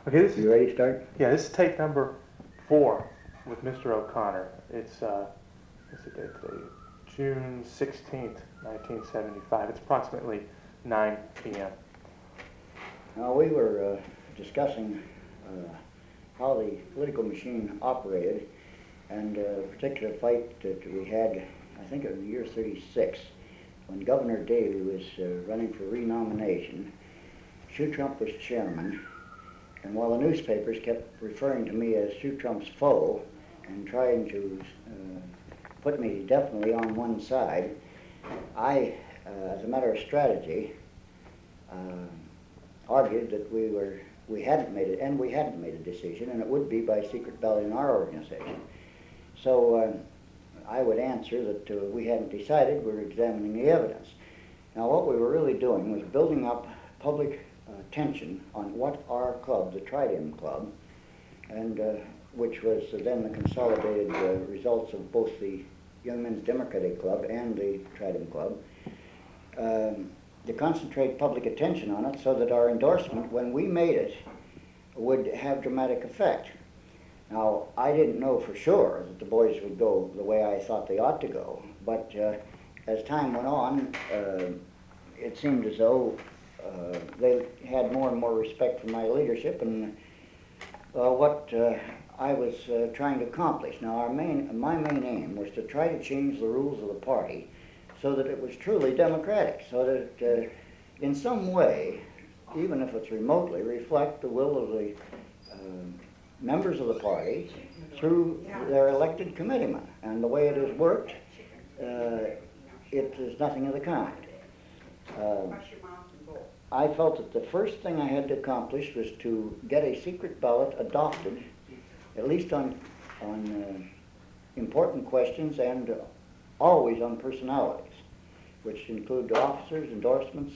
Okay, this is You ready to start? yeah, this is tape number 4 with Mr. O'Connor. It's what's the date today? June 16th, 1975. It's approximately 9 p.m. Now, we were discussing how the political machine operated, and a particular fight that we had, I think in the year 36, when Governor Daley was running for renomination. Hugh Trump was chairman, and while the newspapers kept referring to me as Hugh Trump's foe and trying to put me definitely on one side, I, as a matter of strategy, argued that we hadn't made it, and we hadn't made a decision, and it would be by secret ballot in our organization. So I would answer that we hadn't decided, we were examining the evidence. Now, what we were really doing was building up public attention on what our club, the Trident Club, and which was then the consolidated results of both the Young Men's Democratic Club and the Trident Club, to concentrate public attention on it so that our endorsement, when we made it, would have dramatic effect. Now, I didn't know for sure that the boys would go the way I thought they ought to go, but as time went on, it seemed as though they had more and more respect for my leadership and what I was trying to accomplish. Now, my main aim was to try to change the rules of the party so that it was truly democratic, so that in some way, even if it's remotely, reflect the will of the members of the party through their elected committeemen. And the way it has worked, it is nothing of the kind. I felt that the first thing I had to accomplish was to get a secret ballot adopted, at least on important questions and always on personalities, which include officers, endorsements,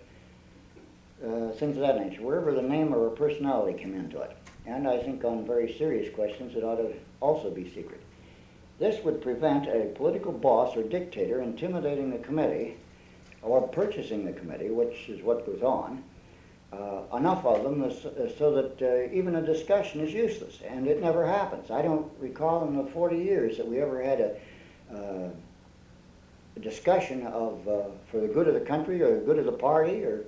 things of that nature, wherever the name or a personality came into it. And I think on very serious questions it ought to also be secret. This would prevent a political boss or dictator intimidating the committee or purchasing the committee, which is what goes on, enough of them so that even a discussion is useless, and it never happens. I don't recall in the 40 years that we ever had a discussion of for the good of the country or the good of the party or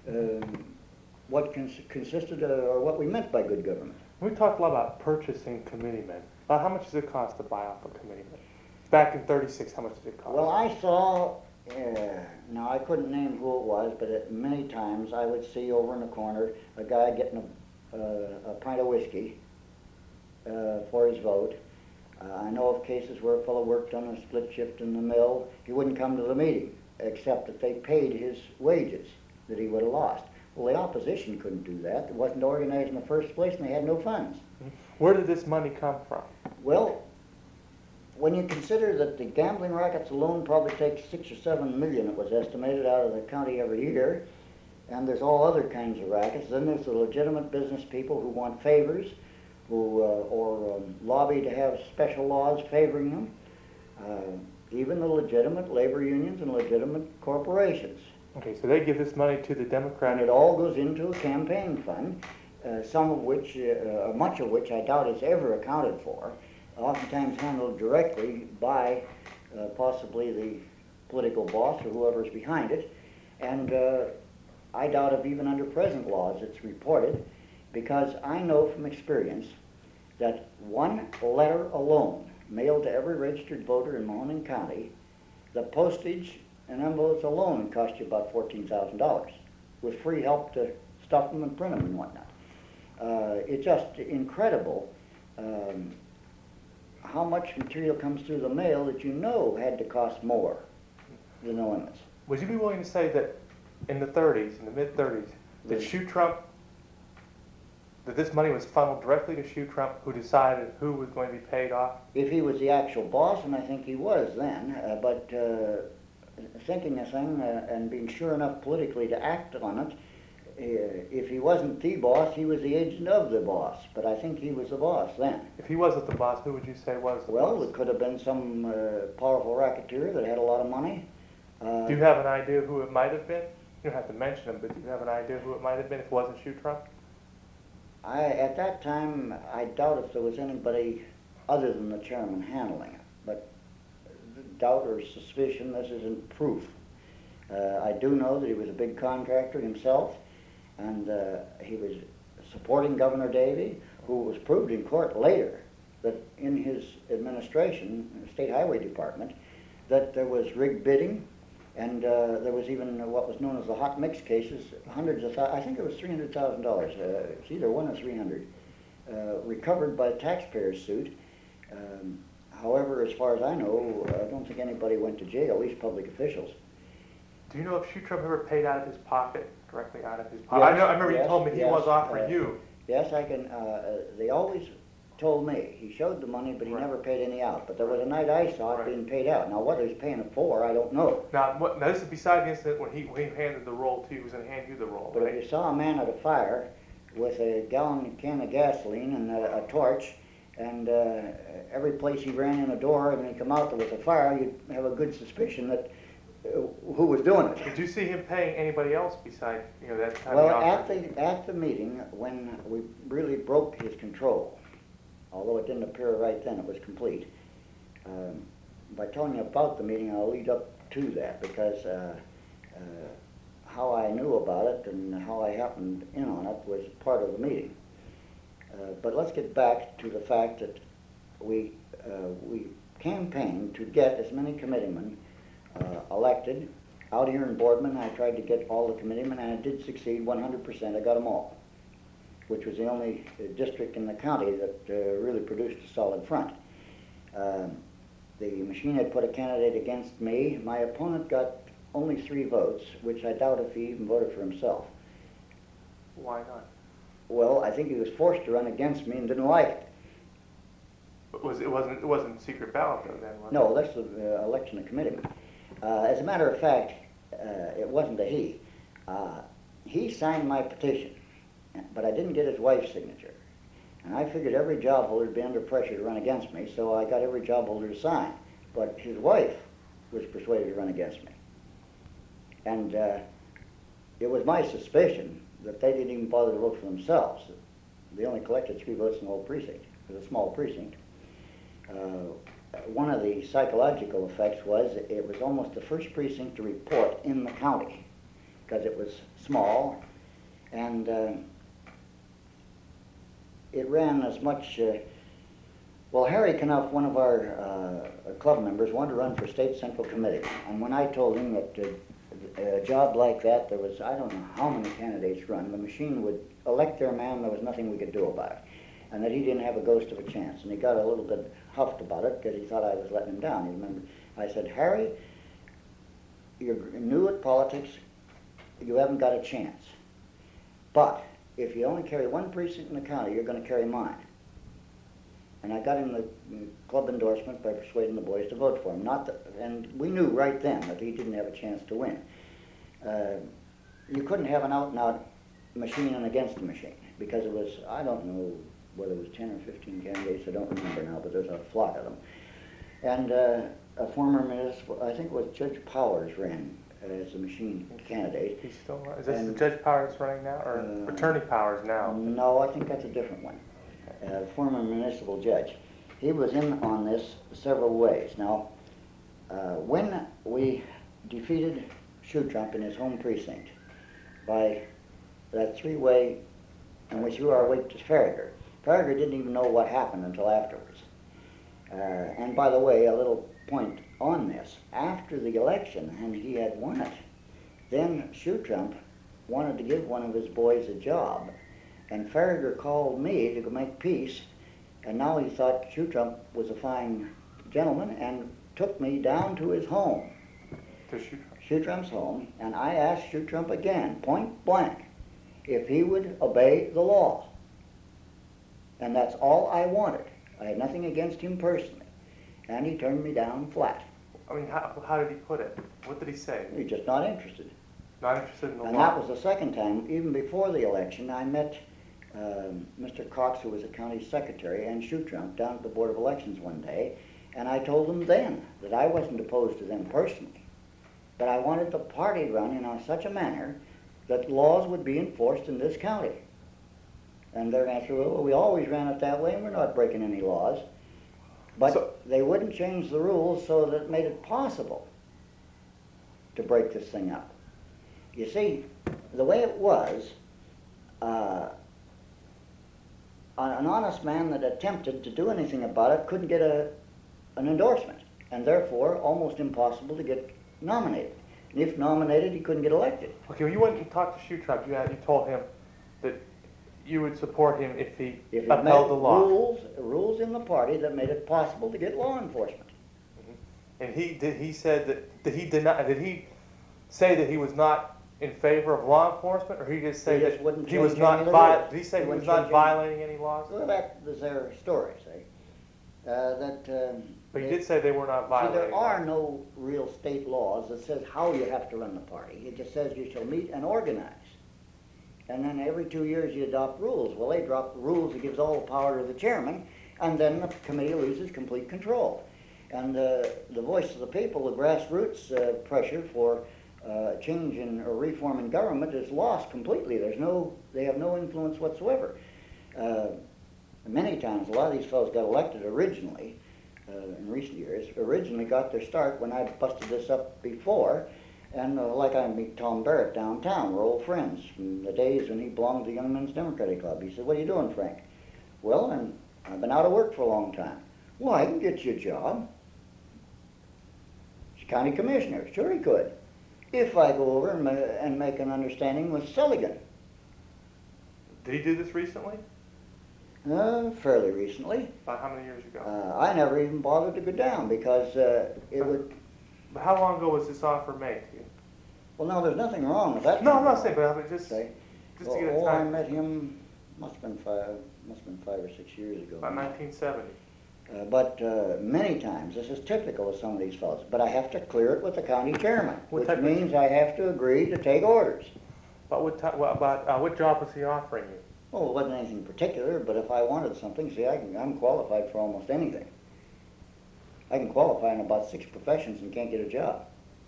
what consisted or what we meant by good government. We talked a lot about purchasing committeemen. About how much does it cost to buy off a committeeman? Back in 36, how much did it cost? Well, I saw, now I couldn't name who it was, but many times I would see over in the corner a guy getting a pint of whiskey for his vote. I know of cases where a fellow worked on a split shift in the mill. He wouldn't come to the meeting, except that they paid his wages that he would have lost. Well, the opposition couldn't do that. It wasn't organized in the first place, and they had no funds. Where did this money come from? Well, when you consider that the gambling rackets alone probably take 6 or 7 million, it was estimated, out of the county every year, and there's all other kinds of rackets. Then there's the legitimate business people who want favors, who or lobby to have special laws favoring them. Even the legitimate labor unions and legitimate corporations. Okay, so they give this money to the Democratic... And it all goes into a campaign fund, some of which, much of which I doubt is ever accounted for, oftentimes handled directly by possibly the political boss or whoever's behind it. And I doubt if even under present laws it's reported, because I know from experience that one letter alone, mailed to every registered voter in Mahoning County, the postage and envelopes alone cost you about $14,000, with free help to stuff them and print them and whatnot. It's just incredible how much material comes through the mail that you know had to cost more than the limits. Would you be willing to say that in the 30s, in the mid-30s, that Hugh Trump, that this money was funneled directly to Hugh Trump, who decided who was going to be paid off? If he was the actual boss, and I think he was then, but thinking a thing and being sure enough politically to act on it, if he wasn't the boss, he was the agent of the boss. But I think he was the boss then. If he wasn't the boss, who would you say was the boss? Well, it could have been some powerful racketeer that had a lot of money. Do you have an idea who it might have been? You don't have to mention him, but do you have an idea who it might have been if it wasn't Hugh Trump? At that time, I doubt if there was anybody other than the chairman handling it, but doubt or suspicion, this isn't proof. I do know that he was a big contractor himself, and he was supporting Governor Davey, who was proved in court later that in his administration, State Highway Department, that there was rigged bidding, and there was even what was known as the hot mix cases, hundreds of I think it was $300,000, it's either 1 or 300, recovered by taxpayers' suit. However, as far as I know, I don't think anybody went to jail, at least public officials. Do you know if Shutrup ever paid out of his pocket, directly out of his pocket? Yes, I remember yes, you told me he yes, was offering you. Yes, I can. They always told me he showed the money, but he Right. never paid any out. But there was a night I saw it Right. being paid out. Now, what he was paying it for, I don't know. Now, this is beside the incident when he handed the roll to you. He was going to hand you the roll, But right? if you saw a man at a fire with a gallon can of gasoline and a torch, and every place he ran in a door, and he come out there with a fire, you'd have a good suspicion that who was doing it. Did you see him paying anybody else beside, that time? Well, at the meeting, when we really broke his control, although it didn't appear right then, it was complete. By telling you about the meeting, I'll lead up to that, because how I knew about it and how I happened in on it was part of the meeting. But let's get back to the fact that we campaigned to get as many committeemen elected. Out here in Boardman, I tried to get all the committeemen, and I did succeed 100%. I got them all, which was the only district in the county that really produced a solid front. The machine had put a candidate against me. My opponent got only 3 votes, which I doubt if he even voted for himself. Why not? Well, I think he was forced to run against me and didn't like it. But it wasn't secret ballot though then, was it? No, that's the election of committeemen. As a matter of fact, it wasn't a he. He signed my petition, but I didn't get his wife's signature. And I figured every job holder would be under pressure to run against me, so I got every job holder to sign. But his wife was persuaded to run against me. And it was my suspicion that they didn't even bother to vote for themselves. They only collected 3 votes in the whole precinct. It was a small precinct. One of the psychological effects was it was almost the first precinct to report in the county, because it was small, and it ran as much. Well, Harry Knuff, one of our club members, wanted to run for state central committee, and when I told him that a job like that, there was, I don't know how many candidates run, the machine would elect their man, there was nothing we could do about it, and that he didn't have a ghost of a chance, and he got a little bit huffed about it because he thought I was letting him down. You remember, I said, Harry, you're new at politics, you haven't got a chance, but if you only carry 1 precinct in the county, you're going to carry mine. And I got him the club endorsement by persuading the boys to vote for him. And we knew right then that he didn't have a chance to win. You couldn't have an out-and-out machine and against the machine, because it was, I don't know whether it was 10 or 15 candidates, I don't remember now, but there's a flock of them. And a former municipal, I think it was Judge Powers, ran as a machine candidate. He's still, is this the Judge Powers running now, or Attorney Powers now? No, I think that's a different one. Former municipal judge. He was in on this several ways. Now, when we defeated Shutrup in his home precinct by that 3-way, and we threw our weight to Farragut, Farragut didn't even know what happened until afterwards. And by the way, a little point on this. After the election, and he had won it, then Shutrup wanted to give one of his boys a job. And Farragut called me to go make peace, and now he thought Shutrup was a fine gentleman and took me down to his home. To Shutrup? Shutrup's home, and I asked Shutrup again, point blank, if he would obey the law. And that's all I wanted. I had nothing against him personally. And he turned me down flat. I mean, how did he put it? What did he say? He's just not interested. Not interested in the And law? that was the second time, even before the election, I met Mr. Cox, who was the county secretary, and Shutrup down at the Board of Elections one day, and I told them then that I wasn't opposed to them personally, but I wanted the party run in such a manner that laws would be enforced in this county. And their answer was, well, we always ran it that way and we're not breaking any laws. But they wouldn't change the rules so that it made it possible to break this thing up. You see, the way it was, an honest man that attempted to do anything about it couldn't get an endorsement, and therefore almost impossible to get nominated. And if nominated, he couldn't get elected. Okay, when you went and talked to Shutrop, you told him that you would support him if he upheld the law. Rules in the party that made it possible to get law enforcement. Mm-hmm. And he said that did he say that he was not in favor of law enforcement, or he just say that he was not did he say he was not violating any laws? Well, that was their story, say. But he did say they were not violating. See, there are no real state laws that says how you have to run the party. It just says you shall meet and organize. And then every 2 years you adopt rules. Well, they drop the rules that gives all the power to the chairman, and then the committee loses complete control. And the voice of the people, the grassroots pressure for change in or reform in government is lost completely. They have no influence whatsoever. Many times, a lot of these fellows got elected originally, in recent years, originally got their start when I busted this up before, and like I meet Tom Barrett downtown, we're old friends from the days when he belonged to the Young Men's Democratic Club. He said, what are you doing, Frank? Well, and I've been out of work for a long time. Well, I can get you a job. He's county commissioner. Sure he could. If I go over and make an understanding with Sulligan. Did he do this recently? Fairly recently. About how many years ago? I never even bothered to go down because it would... But how long ago was this offer made to you? Well, no, there's nothing wrong with that. No, I'm not saying, but I mean, just to get a time. I met him, must have been 5 or 6 years ago. About 1970. But many times, this is typical of some of these fellows, but I have to clear it with the county chairman, which means I have to agree to take orders. But what job was he offering you? Well, it wasn't anything particular, but if I wanted something, see, I'm qualified for almost anything. I can qualify in about 6 professions and can't get a job.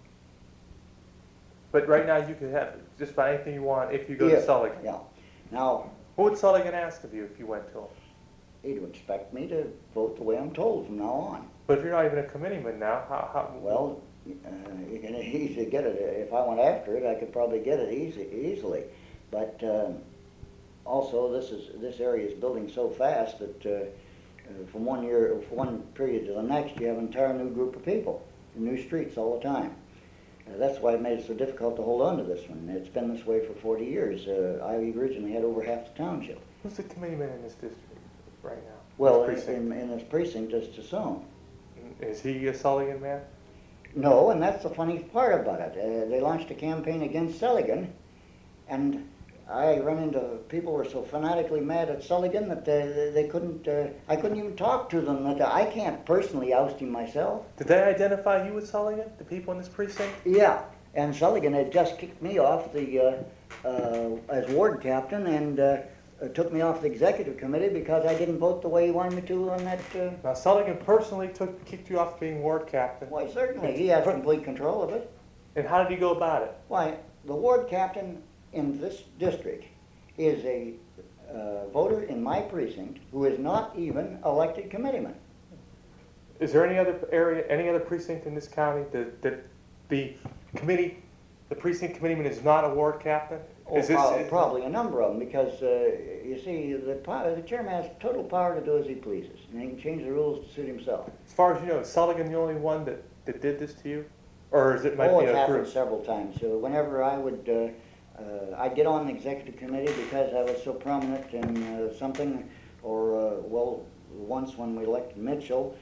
But right now you could have just about anything you want if you go to Sulligan. Yeah. Now, what would Sulligan ask of you if you went to him? He'd expect me to vote the way I'm told from now on. But if you're not even a committeeman now, how? Well, you can easily get it. If I went after it, I could probably get it easily. But also, this area is building so fast that from one period to the next, you have an entire new group of people, new streets all the time. That's why it made it so difficult to hold on to this one. It's been this way for 40 years. I originally had over half the township. Who's the committeeman in this district right now? Well, in this precinct, just to some. Is he a Sulligan man? No, and that's the funny part about it. They launched a campaign against Sulligan, and I run into people who were so fanatically mad at Sulligan that they couldn't. I couldn't even talk to them. That I can't personally oust him myself. Did they identify you with Sulligan? The people in this precinct? Yeah, and Sulligan had just kicked me off the as ward captain and took me off the executive committee because I didn't vote the way he wanted me to on that. Now Sulligan personally kicked you off being ward captain. Why, certainly he has complete control of it. And how did he go about it? Why, the ward captain in this district is a voter in my precinct who is not even elected committeeman. Is there any other area, any other precinct in this county that the precinct committeeman is not a ward captain? Probably a number of them, because you see, the chairman has total power to do as he pleases, and he can change the rules to suit himself. As far as you know, is Sulligan the only one that did this to you, or is it might be a group? It's happened several times. So whenever I would. I'd get on the executive committee because I was so prominent in something, or, well, once when we elected Mitchell,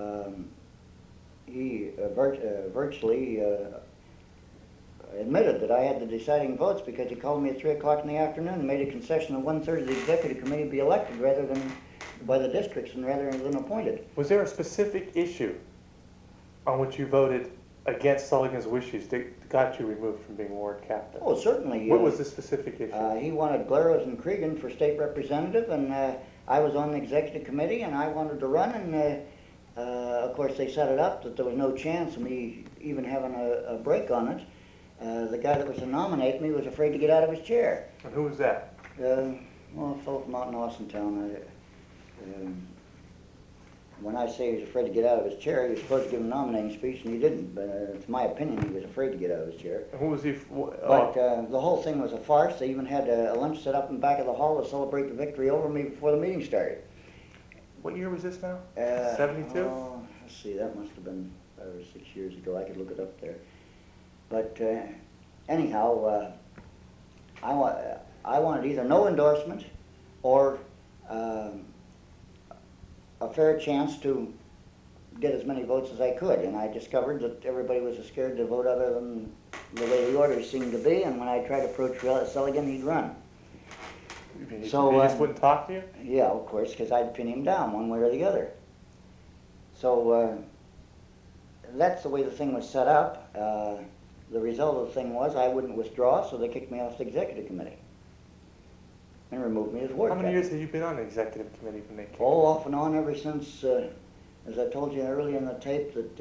he virtually admitted that I had the deciding votes because he called me at 3 o'clock in the afternoon and made a concession that 1/3 of the executive committee be elected rather than by the districts and rather than appointed. Was there a specific issue on which you voted against Sulligan's wishes that got you removed from being ward captain? Oh, certainly. What was the specific issue? He wanted Glaros and Cregan for state representative, and I was on the executive committee, and I wanted to run, and of course they set it up that there was no chance of me even having a break on it. The guy that was to nominate me was afraid to get out of his chair. And who was that? Well, a fellow from out in Austintown, when I say he was afraid to get out of his chair, he was supposed to give a nominating speech and he didn't. But it's my opinion he was afraid to get out of his chair. Who was he? But the whole thing was a farce. They even had a lunch set up in the back of the hall to celebrate the victory over me before the meeting started. What year was this now? 72? Let's see, that must have been 5 or 6 years ago. I could look it up there. But anyhow, I wanted either no endorsement or a fair chance to get as many votes as I could. And I discovered that everybody was as scared to vote other than the way the orders seemed to be. And when I tried to approach Sullivan, he'd run. So he just wouldn't talk to you? Yeah, of course, because I'd pin him down one way or the other. So that's the way the thing was set up. The result of the thing was I wouldn't withdraw, so they kicked me off the executive committee and removed me as ward How many captain. years have you been on the executive committee when they kicked you? Oh, off and on ever since, as I told you earlier in the tape, that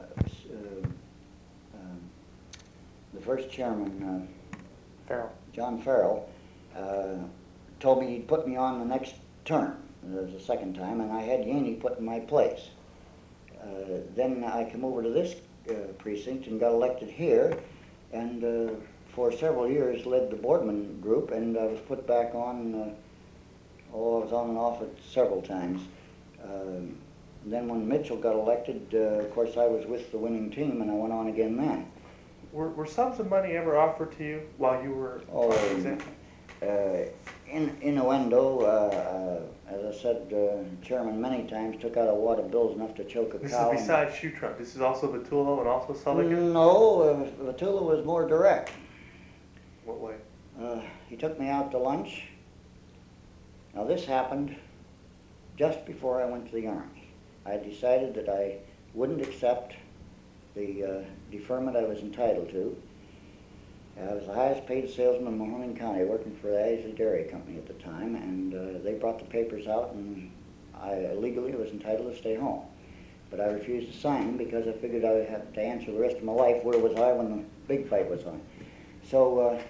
the first chairman, Farrell. John Farrell, told me he'd put me on the next term. That was the second time, and I had Yaney put in my place. Then I came over to this precinct and got elected here, and for several years led the Boardman group, and I was put back on, I was on and off it several times. Then when Mitchell got elected, of course I was with the winning team, and I went on again then. Were sums of money ever offered to you while you were on the executive? Innuendo, as I said, Chairman many times took out a wad of bills enough to choke a This cow. is besides Shoe Trump. This is also Vitullo and also Sullivan? No, Vatula was more direct. What way? He took me out to lunch. Now this happened just before I went to the Army. I decided that I wouldn't accept the deferment I was entitled to. I was the highest paid salesman in Mahoning County, working for the Isley Dairy Company at the time, and they brought the papers out, and I legally was entitled to stay home. But I refused to sign them because I figured I would have to answer the rest of my life where was I when the big fight was on. So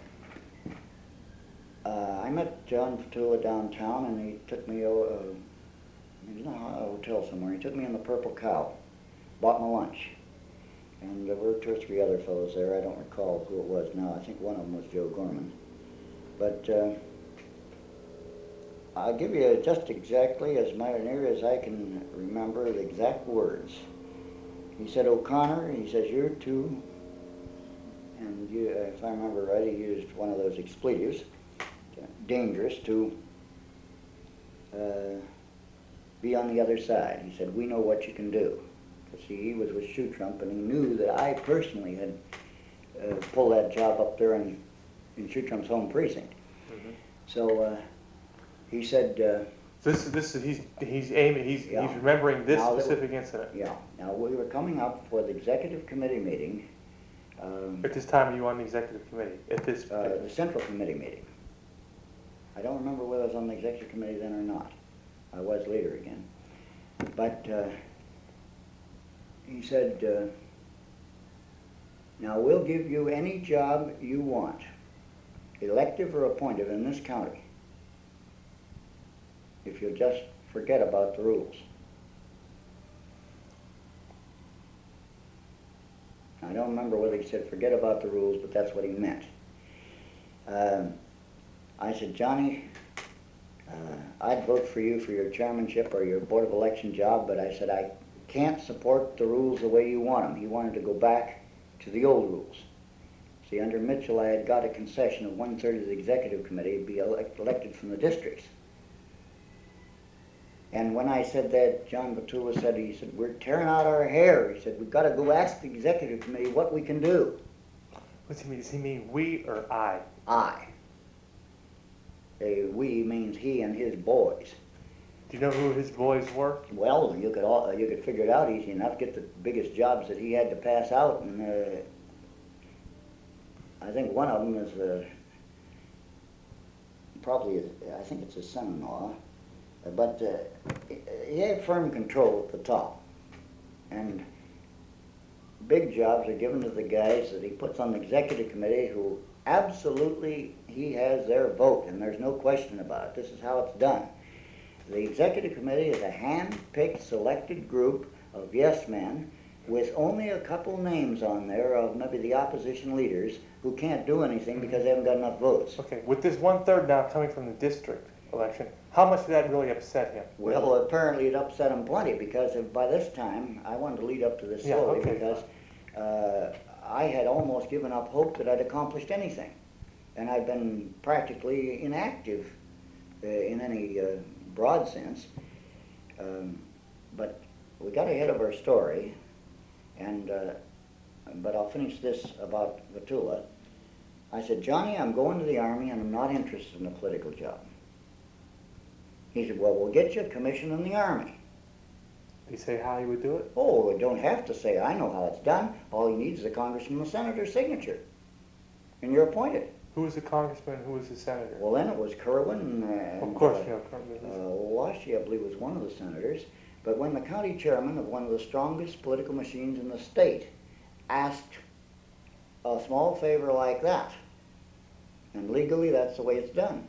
I met John Fatula downtown, and he took me, he was in a hotel somewhere. He took me in the Purple Cow, bought my lunch. And there were 2 or 3 other fellows there. I don't recall who it was now. I think one of them was Joe Gorman. But I'll give you just exactly as near as I can remember the exact words. He said, O'Connor, he says, you're too, and you, if I remember right, he used one of those expletives, dangerous to be on the other side. He said, we know what you can do. See, he was with Shoe Trump, and he knew that I personally had pulled that job up there in Shoe Trump's home precinct. Mm-hmm. So he said, he's remembering this specific incident. Yeah. Now we were coming up for the executive committee meeting. At this time, you were on the executive committee? At this the central committee meeting. I don't remember whether I was on the executive committee then or not. I was later again, but. He said, now we'll give you any job you want, elective or appointed in this county, if you'll just forget about the rules. I don't remember whether he said forget about the rules, but that's what he meant. I said, Johnny, I'd vote for you for your chairmanship or your Board of Election job, but I said, I can't support the rules the way you want them. He wanted to go back to the old rules. See, under Mitchell, I had got a concession of 1/3 of the executive committee to be elected from the districts. And when I said that, John Batula said, he said, we're tearing out our hair. He said, we've got to go ask the executive committee what we can do. What's he mean? Does he mean we or I? I. We means he and his boys. Do you know who his boys were? Well, you could figure it out easy enough. Get the biggest jobs that he had to pass out, and I think one of them is probably I think it's his son-in-law, but he had firm control at the top, and big jobs are given to the guys that he puts on the executive committee who absolutely, he has their vote, and there's no question about it. This is how it's done. The executive committee is a hand-picked, selected group of yes men with only a couple names on there of maybe the opposition leaders who can't do anything because they haven't got enough votes. Okay, with this 1/3 now coming from the district election, how much did that really upset him? Well, apparently it upset him plenty because by this time, I wanted to lead up to this Yeah, slowly okay, because I had almost given up hope that I'd accomplished anything. And I'd been practically inactive in any broad sense. But we got ahead of our story, and but I'll finish this about Vatula. I said, Johnny, I'm going to the Army and I'm not interested in a political job. He said, well, we'll get you a commission in the Army. Did he say how he would do it? Oh, we don't have to say, I know how it's done. All you need is a congressman and a senator's signature. And you're appointed. Who was the congressman, who was the senator? Well, then it was Kerwin and Of course, you know, Kerwin. Washi, I believe, was one of the senators. But when the county chairman of one of the strongest political machines in the state asked a small favor like that, and legally that's the way it's done,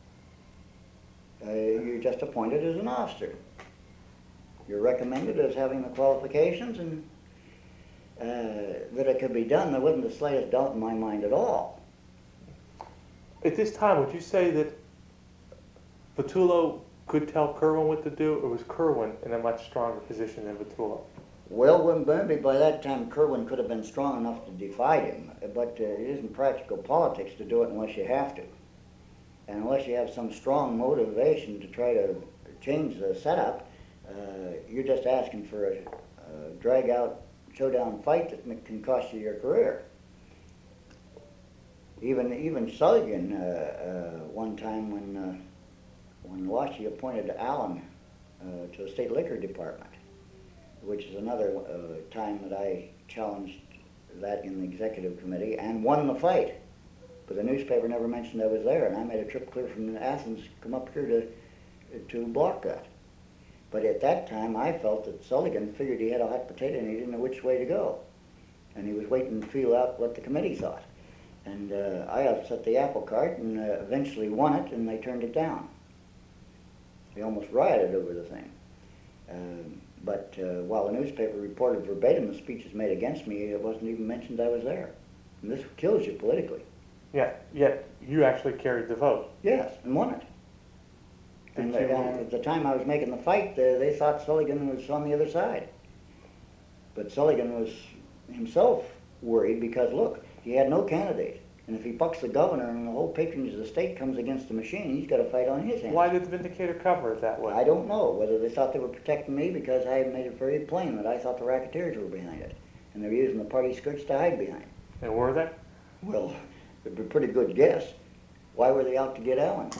you're just appointed as an officer. You're recommended as having the qualifications, and that it could be done. There wasn't the slightest doubt in my mind at all. At this time, would you say that Vatula could tell Kerwin what to do, or was Kerwin in a much stronger position than Vatula? Well, maybe by that time Kerwin could have been strong enough to defy him, but it isn't practical politics to do it unless you have to. And unless you have some strong motivation to try to change the setup, you're just asking for a drag-out showdown fight that can cost you your career. Even Sullivan, one time when Washi appointed Allen to the state liquor department, which is another time that I challenged that in the executive committee and won the fight. But the newspaper never mentioned I was there, and I made a trip clear from Athens, come up here to block that. But at that time, I felt that Sullivan figured he had a hot potato and he didn't know which way to go. And he was waiting to feel out what the committee thought. And I upset the apple cart and eventually won it, and they turned it down. They almost rioted over the thing. But while the newspaper reported verbatim the speeches made against me, it wasn't even mentioned I was there. And this kills you politically. Yeah, yet you actually carried the vote. Yes, and won it. And at the time I was making the fight, they thought Sullivan was on the other side. But Sullivan was himself worried because, look, he had no candidate. And if he bucks the governor and the whole patronage of the state comes against the machine, he's got a fight on his hands. Why did the Vindicator cover it that way? I don't know whether they thought they were protecting me because I had made it very plain that I thought the racketeers were behind it. And they were using the party skirts to hide behind. And were they? Well, it'd be a pretty good guess. Why were they out to get Allen?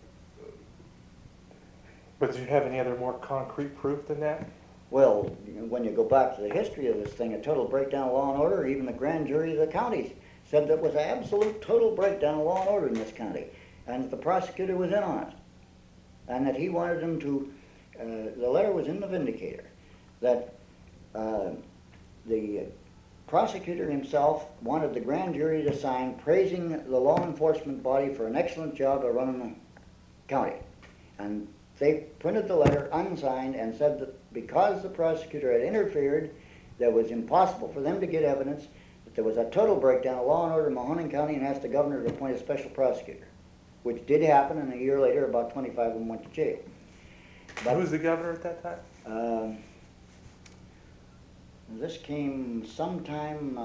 But did you have any other more concrete proof than that? Well, when you go back to the history of this thing, a total breakdown of law and order, even the grand jury of the county said that was an absolute total breakdown of law and order in this county, and that the prosecutor was in on it, and that he wanted them to, the letter was in the Vindicator, that the prosecutor himself wanted the grand jury to sign praising the law enforcement body for an excellent job of running the county. And they printed the letter unsigned and said that because the prosecutor had interfered, that it was impossible for them to get evidence, that there was a total breakdown of law and order in Mahoning County, and asked the governor to appoint a special prosecutor, which did happen, and a year later about 25 of them went to jail. But, who was the governor at that time? This came sometime,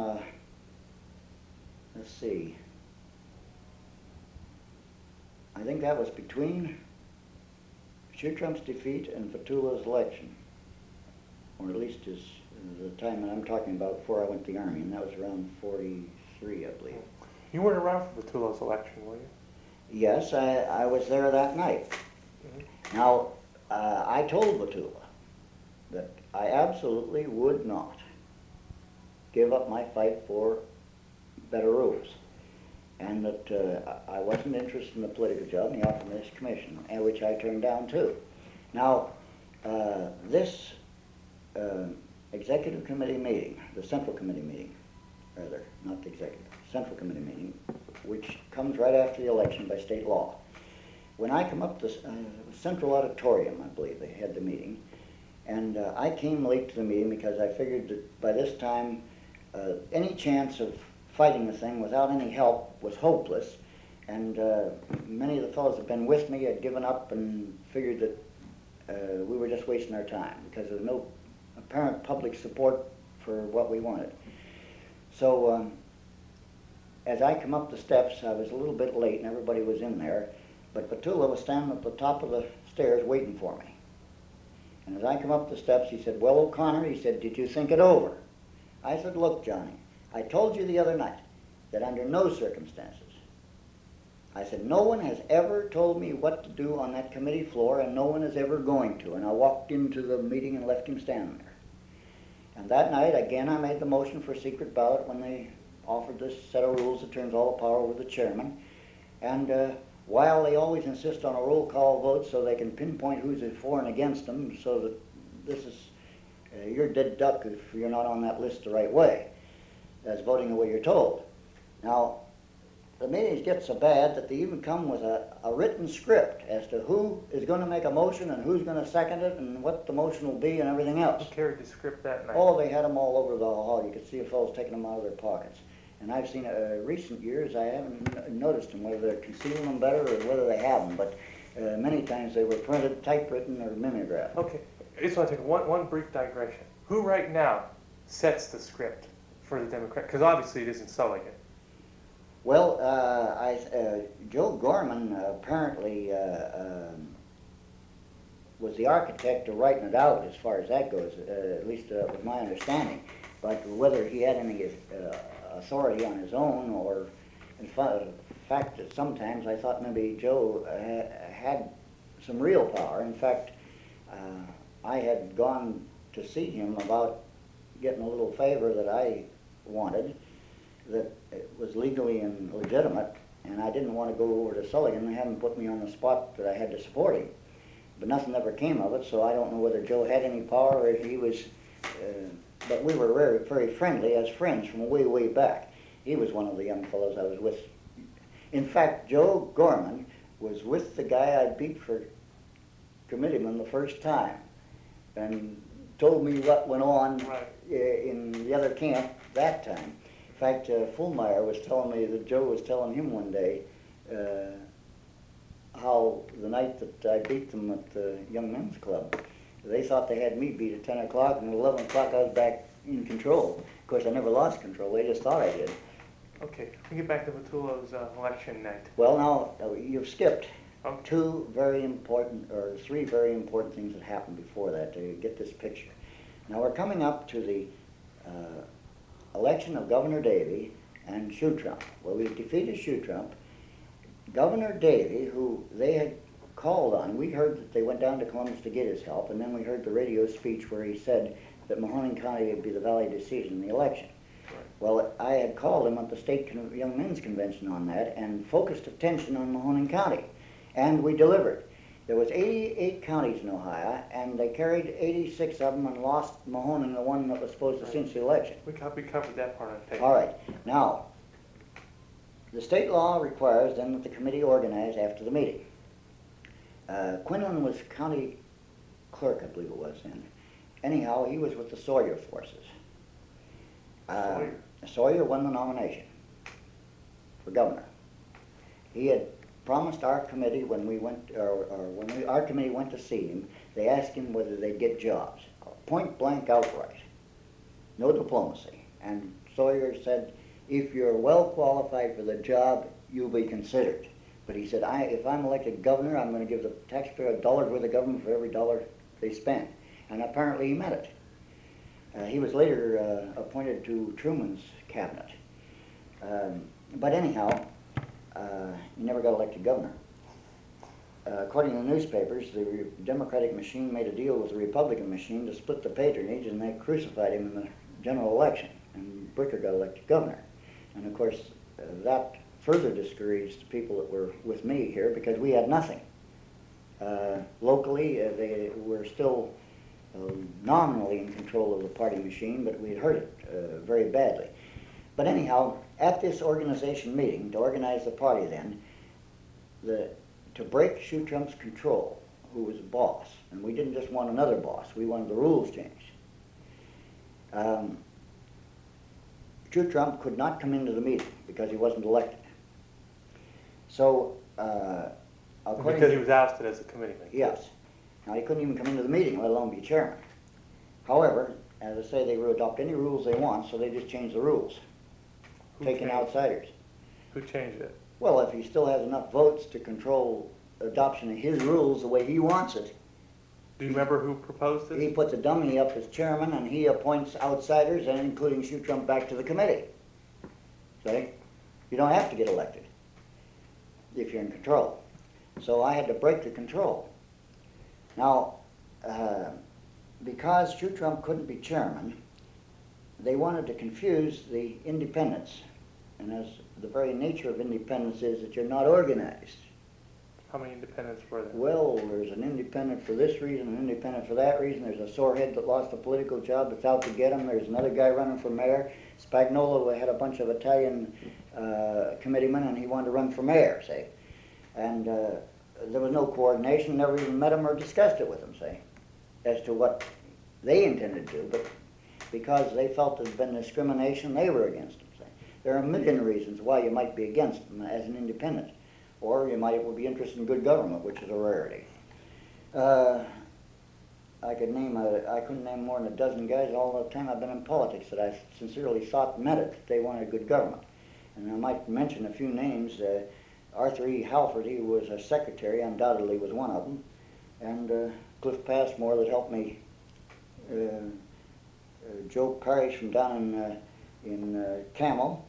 let's see, I think that was between Schutrum's defeat and Vatula's election, or at least is the time that I'm talking about before I went to the Army, and that was around 43, I believe. You weren't around for Vatula's election, were you? Yes, I was there that night. Mm-hmm. Now, I told Vatula that I absolutely would not give up my fight for better rules, and that I wasn't interested in the political job, and he offered me this commission, and which I turned down too. Now, this executive committee meeting, the central committee meeting, rather, not the executive, Central Committee meeting, which comes right after the election by state law. When I come up to Central Auditorium, I believe they had the meeting, and I came late to the meeting because I figured that by this time any chance of fighting the thing without any help was hopeless, and many of the fellows that had been with me had given up and figured that we were just wasting our time because there was no apparent public support for what we wanted. So as I come up the steps, I was a little bit late and everybody was in there, but Petula was standing at the top of the stairs waiting for me. And as I come up the steps, he said, "Well, O'Connor," he said, "did you think it over?" I said, "Look, Johnny, I told you the other night that under no circumstances," I said, "no one has ever told me what to do on that committee floor, and no one is ever going to." And I walked into the meeting and left him standing there. And that night, again, I made the motion for secret ballot when they offered this set of rules that turns all the power over the chairman. And while they always insist on a roll call vote so they can pinpoint who's for and against them, so that this is, you're dead duck if you're not on that list the right way. That's voting the way you're told. Now, the meetings get so bad that they even come with a written script as to who is going to make a motion and who's going to second it and what the motion will be and everything else. Who carried the script that night? Oh, they had them all over the hall. You could see the fellows taking them out of their pockets. And I've seen recent years, I haven't noticed them, whether they're concealing them better or whether they have them, but many times they were printed, typewritten, or mimeographed. Okay, I just want to take one brief digression. Who right now sets the script for the Democrat? Because obviously it isn't Sullivan. Well, Joe Gorman apparently was the architect of writing it out as far as that goes, at least was my understanding. But whether he had any authority on his own, or in fact that sometimes I thought maybe Joe had some real power. In fact, I had gone to see him about getting a little favor that I wanted that was legally and legitimate, and I didn't want to go over to Sullivan and have him put me on the spot that I had to support him. But nothing ever came of it, so I don't know whether Joe had any power or if he was, but we were very, very friendly as friends from way, way back. He was one of the young fellows I was with. In fact, Joe Gorman was with the guy I beat for committeeman the first time and told me what went on in the other camp that time. In fact, Fulmeyer was telling me that Joe was telling him one day how the night that I beat them at the Young Men's Club, they thought they had me beat at 10 o'clock, and at 11 o'clock I was back in control. Of course, I never lost control. They just thought I did. Okay, we get back to Petullo's election night. Well, now, you've skipped two very important, or three very important things that happened before that to get this picture. Now, we're coming up to the election of Governor Davey and Shutramp. Well, we defeated Shutramp. Governor Davey, who they had called on, we heard that they went down to Columbus to get his help, and then we heard the radio speech where he said that Mahoning County would be the valley decision in the election. Right. Well, I had called him at the State Young Men's Convention on that and focused attention on Mahoning County, and we delivered. There was 88 counties in Ohio, and they carried 86 of them and lost Mahoning, the one that was supposed to cinch the election. We covered that part on tape. All right. Now, the state law requires then that the committee organize after the meeting. Quinlan was county clerk, I believe it was then. Anyhow, he was with the Sawyer forces. Sawyer won the nomination for governor. He had promised our committee when we went, our committee went to see him, they asked him whether they'd get jobs. Point blank outright. No diplomacy. And Sawyer said, if you're well qualified for the job, you'll be considered. But he said, if I'm elected governor, I'm going to give the taxpayer $1 worth of government for every dollar they spend. And apparently he meant it. He was later appointed to Truman's cabinet. But anyhow, he never got elected governor. According to the newspapers, the Democratic machine made a deal with the Republican machine to split the patronage, and they crucified him in the general election, and Bricker got elected governor. And of course, that further discouraged the people that were with me here because we had nothing. Locally, they were still nominally in control of the party machine, but we had hurt it very badly. But anyhow, at this organization meeting, to organize the party then, to break Shoe Trump's control, who was a boss, and we didn't just want another boss, we wanted the rules changed. Shoe Trump could not come into the meeting because he wasn't elected. So, according Because he was ousted as a committeeman. yes. Now, he couldn't even come into the meeting, let alone be chairman. However, as I say, they will adopt any rules they want, so they just change the rules, taking outsiders. Who changed it? Well, if he still has enough votes to control adoption of his rules the way he wants it, Do you remember who proposed this? he puts a dummy up as chairman and he appoints outsiders, and including Shoe Trump, back to the committee. See? You don't have to get elected if you're in control. So I had to break the control. Now, because Shoe Trump couldn't be chairman, they wanted to confuse the independents. And as the very nature of independence is that you're not organized. How many independents were there? Well, there's an independent for this reason, an independent for that reason. There's a sorehead that lost a political job that's out to get him. There's another guy running for mayor. Spagnuolo had a bunch of Italian committeemen, and he wanted to run for mayor, say. And there was no coordination, never even met him or discussed it with him, say, as to what they intended to do. But because they felt there'd been discrimination, they were against him, say. There are a million reasons why you might be against him as an independent. Or you might be interested in good government, which is a rarity. I couldn't name more than a dozen guys all the time I've been in politics that I sincerely thought meant it, that they wanted good government. And I might mention a few names. Arthur E. Halford, he was a secretary, undoubtedly was one of them. And Cliff Passmore that helped me. Joe Parrish from down in Camel.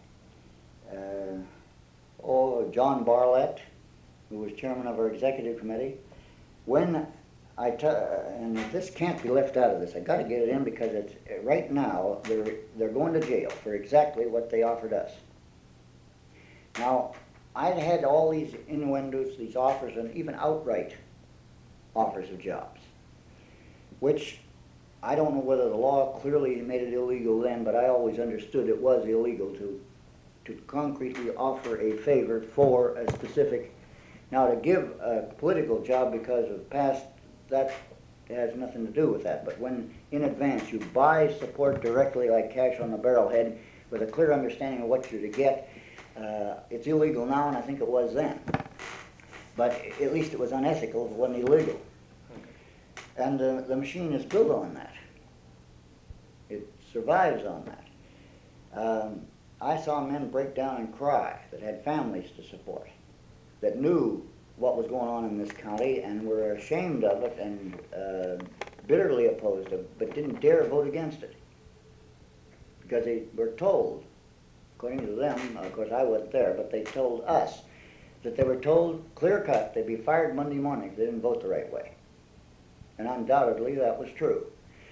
John Barlett, who was chairman of our executive committee. And this can't be left out of this. I got to get it in because it's right now they're going to jail for exactly what they offered us. Now, I'd had all these innuendos, these offers, and even outright offers of jobs, which I don't know whether the law clearly made it illegal then, but I always understood it was illegal to concretely offer a favor for a specific. Now, to give a political job because of past, that has nothing to do with that. But when in advance you buy support directly like cash on the barrelhead with a clear understanding of what you're to get, it's illegal now, and I think it was then. But at least it was unethical, it wasn't illegal. And the machine is built on that. It survives on that. I saw men break down and cry that had families to support, that knew what was going on in this county and were ashamed of it and bitterly opposed it, but didn't dare vote against it. Because they were told, according to them, of course I wasn't there, but they told us that they were told clear-cut they'd be fired Monday morning if they didn't vote the right way. And undoubtedly that was true.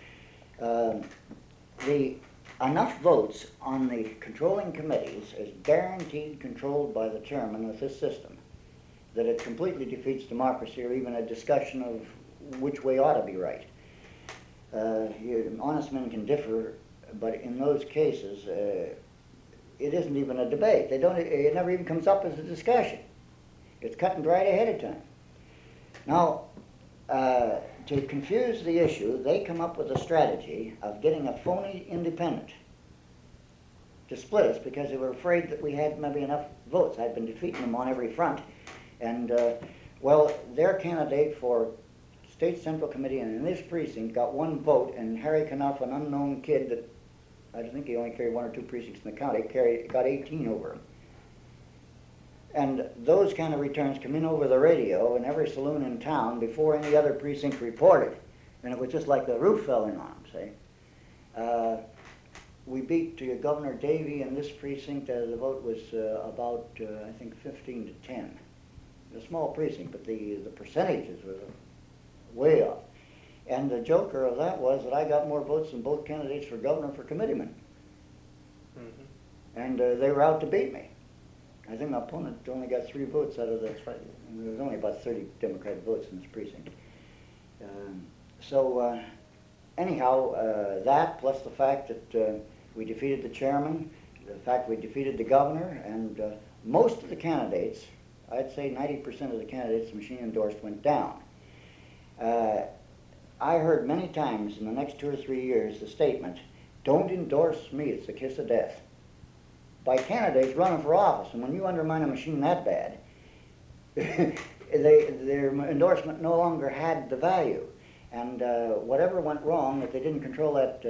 Enough votes on the controlling committees is guaranteed controlled by the chairman with this system that it completely defeats democracy or even a discussion of which way ought to be right. Honest men can differ, but in those cases it isn't even a debate. It never even comes up as a discussion. It's cut and dried ahead of time. Now, to confuse the issue, they come up with a strategy of getting a phony independent to split us because they were afraid that we had maybe enough votes. I'd been defeating them on every front. And, well, their candidate for State Central Committee and in this precinct got one vote, and Harry Knuff, an unknown kid that I think he only carried one or two precincts in the county, got 18 over him. And those kind of returns come in over the radio in every saloon in town before any other precinct reported. And it was just like the roof fell in on them, see. We beat Governor Davey in this precinct. The vote was about, I think, 15 to 10. A small precinct, but the percentages were way off. And the joker of that was that I got more votes than both candidates for governor and for committeeman. Mm-hmm. And they were out to beat me. I think my opponent only got 3 votes out of the. That's right. And there was only about 30 Democratic votes in this precinct. Anyhow, that plus the fact that we defeated the chairman, the fact we defeated the governor, and most of the candidates, I'd say 90% of the candidates the machine endorsed went down. I heard many times in the next 2 or 3 years the statement, "Don't endorse me, it's the kiss of death," by candidates running for office. And when you undermine a machine that bad, their endorsement no longer had the value. And whatever went wrong, that they didn't control that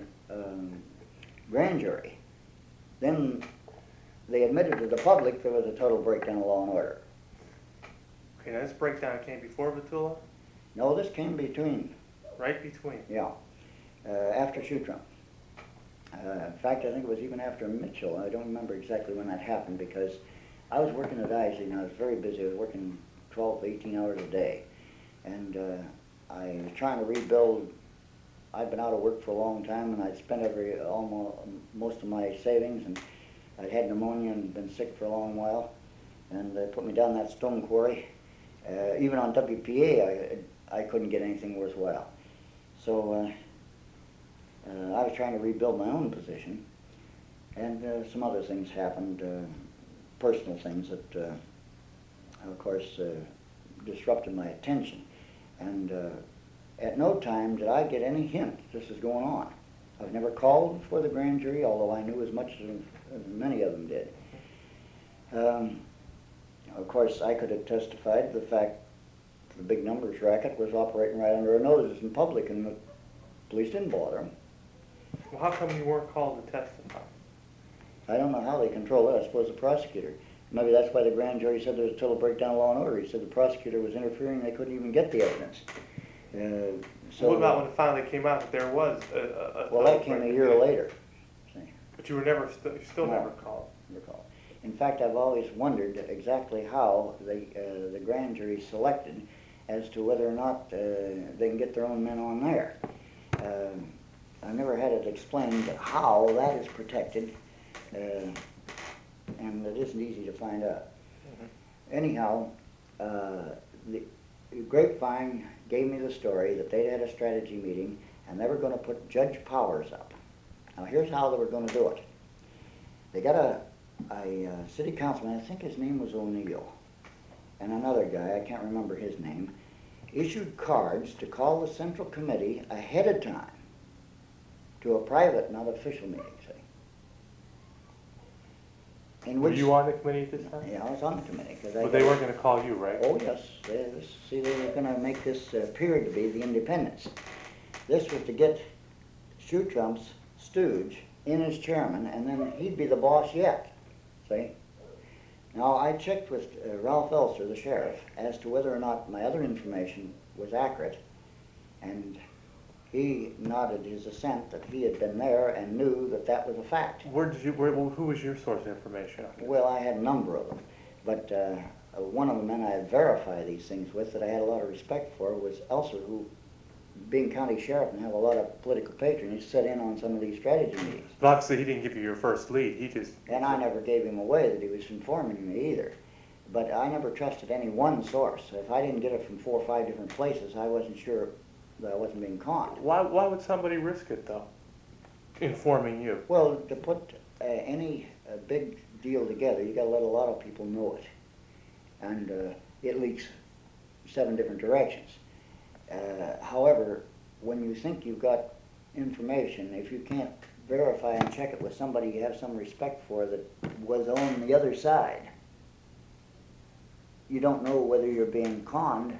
grand jury, then they admitted to the public there was a total breakdown of law and order. Okay, now this breakdown came before Vitula? No, this came between. Right between? Yeah, after Shutram. In fact, I think it was even after Mitchell. I don't remember exactly when that happened because I was working at Isley and I was very busy. I was working 12 to 18 hours a day. And I was trying to rebuild. I'd been out of work for a long time and I'd spent most of my savings, and I'd had pneumonia and been sick for a long while. And they put me down that stone quarry. Even on WPA, I couldn't get anything worthwhile. So I was trying to rebuild my own position, and some other things happened, personal things that, of course, disrupted my attention. And at no time did I get any hint this was going on. I've never called before the grand jury, although I knew as much as many of them did. Of course, I could have testified to the fact the big numbers racket was operating right under our noses in public, and the police didn't bother them. Well, how come you weren't called to testify? I don't know how they control it. I suppose the prosecutor. Maybe that's why the grand jury said there was a total breakdown of law and order. He said the prosecutor was interfering, they couldn't even get the evidence. So what about when it finally came out that there was a well, that came a year later. See? But you were never, you still never called. Recall. In fact, I've always wondered exactly how the grand jury selected as to whether or not they can get their own men on there. I've never had it explained how that is protected, and it isn't easy to find out. Mm-hmm. Anyhow, the grapevine gave me the story that they'd had a strategy meeting and they were going to put Judge Powers up. Now here's how they were going to do it. They got a city councilman, I think his name was O'Neill, and another guy, I can't remember his name, issued cards to call the Central Committee ahead of time to a private, not official meeting, see. Were you on the committee at this time? Yeah, I was on the committee. But they weren't going to call you, right? Oh, yes. See, they were going to make this appear to be the independents. This was to get Shutram's stooge in as chairman, and then he'd be the boss yet, see? Now, I checked with Ralph Elser, the sheriff, as to whether or not my other information was accurate, and he nodded his assent that he had been there and knew that that was a fact. Who was your source of information? Well, I had a number of them, but one of the men I had verified these things with that I had a lot of respect for was Elser, who, being county sheriff and have a lot of political patronage, set in on some of these strategy meetings. But obviously he didn't give you your first lead, he just... And I never gave him away that he was informing me either. But I never trusted any one source. If I didn't get it from 4 or 5 different places, I wasn't sure that I wasn't being conned. Why would somebody risk it, though, informing you? Well, to put any big deal together, you got to let a lot of people know it. And it leaks 7 different directions. However, when you think you've got information, if you can't verify and check it with somebody you have some respect for that was on the other side, you don't know whether you're being conned,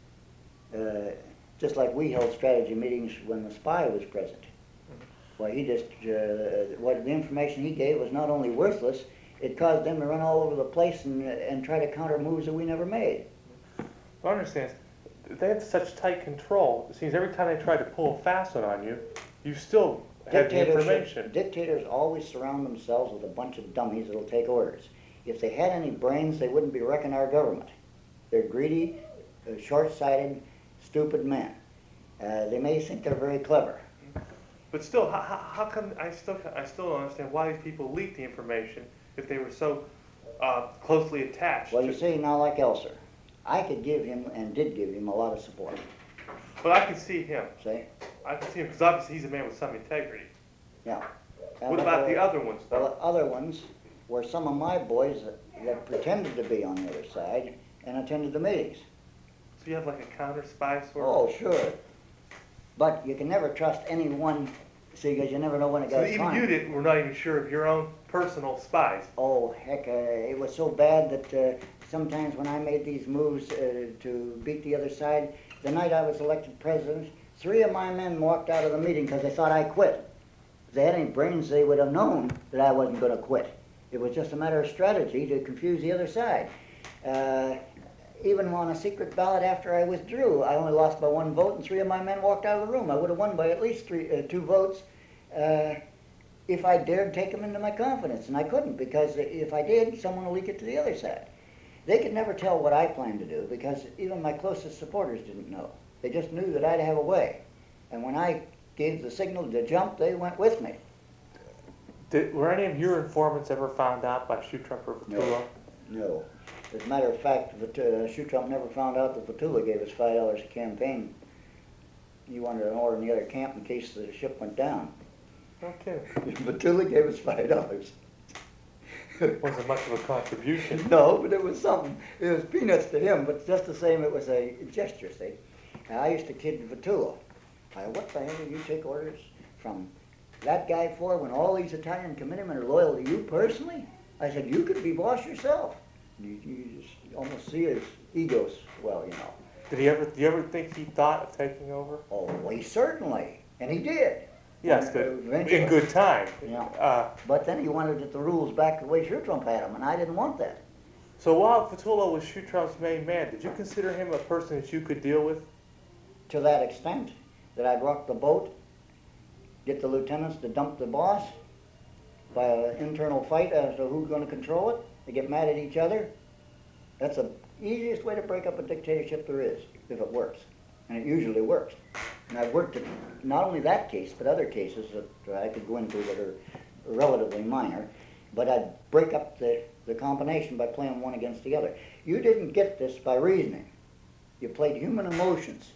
just like we held strategy meetings when the spy was present. Well, he just, what the information he gave was not only worthless, it caused them to run all over the place and try to counter moves that we never made. Well, I understand. They had such tight control. It seems every time they tried to pull a fast one on you, you still had the information. Dictators always surround themselves with a bunch of dummies that'll take orders. If they had any brains, they wouldn't be wrecking our government. They're greedy, short-sighted, stupid men. They may think they're very clever. But still, how come I still don't understand why these people leaked the information if they were so closely attached? Well, you see, now like Elser, I could give him and did give him a lot of support. But I can see him. See? I can see him because obviously he's a man with some integrity. Yeah. What about the other ones, Well, though? the other ones were some of my boys that pretended to be on the other side and attended the meetings. So you have like a counter spy sort of? Oh, sure. But you can never trust any one, see, because you never know when it So goes even you were not even sure of your own personal spies. Oh, heck, it was so bad that sometimes when I made these moves to beat the other side, the night I was elected president, 3 of my men walked out of the meeting because they thought I quit. If they had any brains, they would have known that I wasn't going to quit. It was just a matter of strategy to confuse the other side. Even on a secret ballot after I withdrew, I only lost by 1 vote, and 3 of my men walked out of the room. I would have won by at least 2 votes if I dared take them into my confidence, and I couldn't, because if I did, someone would leak it to the other side. They could never tell what I planned to do, because even my closest supporters didn't know. They just knew that I'd have a way. And when I gave the signal to jump, they went with me. Were any of your informants ever found out by Shutrop or Vitula? No. As a matter of fact, Shutrop never found out that Vitula gave us $5 a campaign. He wanted an order in the other camp in case the ship went down. Okay. Vitula gave us $5. Wasn't much of a contribution. No, but it was something. It was peanuts to him, but just the same, it was a gesture, see. And I used to kid Vitula. What the hell do you take orders from that guy for when all these Italian committeemen are loyal to you personally? I said, you could be boss yourself. You just almost see his ego swell, you know. Do you ever think he thought of taking over? Oh, well, certainly. And he did. Yes, in good time. Yeah. But then he wanted the rules back the way Shutrop had them, and I didn't want that. So while Vitula was Shutrop's main man, did you consider him a person that you could deal with? To that extent, that I'd rock the boat, get the lieutenants to dump the boss by an internal fight as to who's going to control it. They get mad at each other. That's the easiest way to break up a dictatorship there is, if it works. And it usually works. And I've worked at not only that case, but other cases that I could go into that are relatively minor. But I'd break up the combination by playing one against the other. You didn't get this by reasoning. You played human emotions.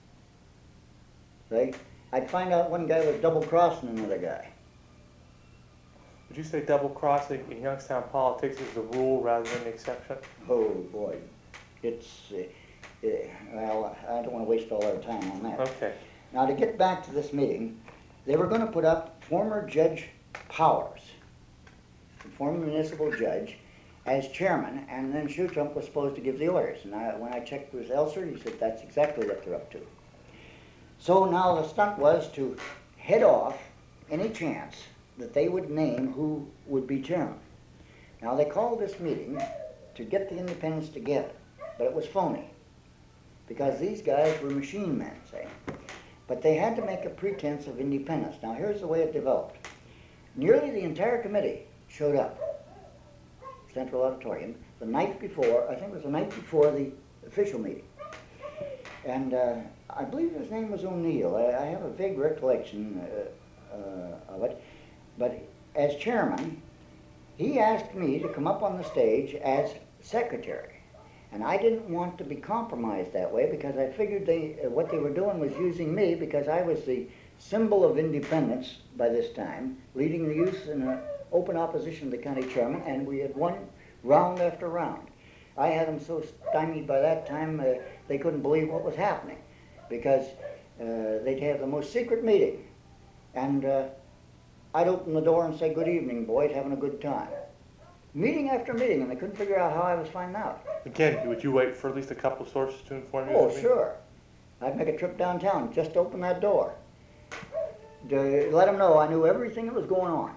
See? I'd find out one guy was double-crossing another guy. Would you say double-crossing in Youngstown politics is the rule rather than the exception? Oh, boy. It's, well, I don't want to waste all our time on that. Okay. Now, to get back to this meeting, they were going to put up former Judge Powers, the former municipal judge, as chairman, and then Shutrop was supposed to give the orders. And when I checked with Elser, he said that's exactly what they're up to. So now the stunt was to head off any chance that they would name who would be chairman. Now they called this meeting to get the independents together, but it was phony, because these guys were machine men, say. But they had to make a pretense of independence. Now here's the way it developed. Nearly the entire committee showed up, Central Auditorium, the night before, I think it was the night before the official meeting. And I believe his name was O'Neill. I have a vague recollection of it. But as chairman, he asked me to come up on the stage as secretary. And I didn't want to be compromised that way, because I figured what they were doing was using me, because I was the symbol of independence by this time, leading the youth in open opposition to the county chairman, and we had won round after round. I had them so stymied by that time they couldn't believe what was happening, because they'd have the most secret meeting, and I'd open the door and say, "Good evening, boys, having a good time." Meeting after meeting, and they couldn't figure out how I was finding out. Again, would you wait for at least a couple of sources to inform you? Oh, sure. I'd make a trip downtown just to open that door, to let them know I knew everything that was going on.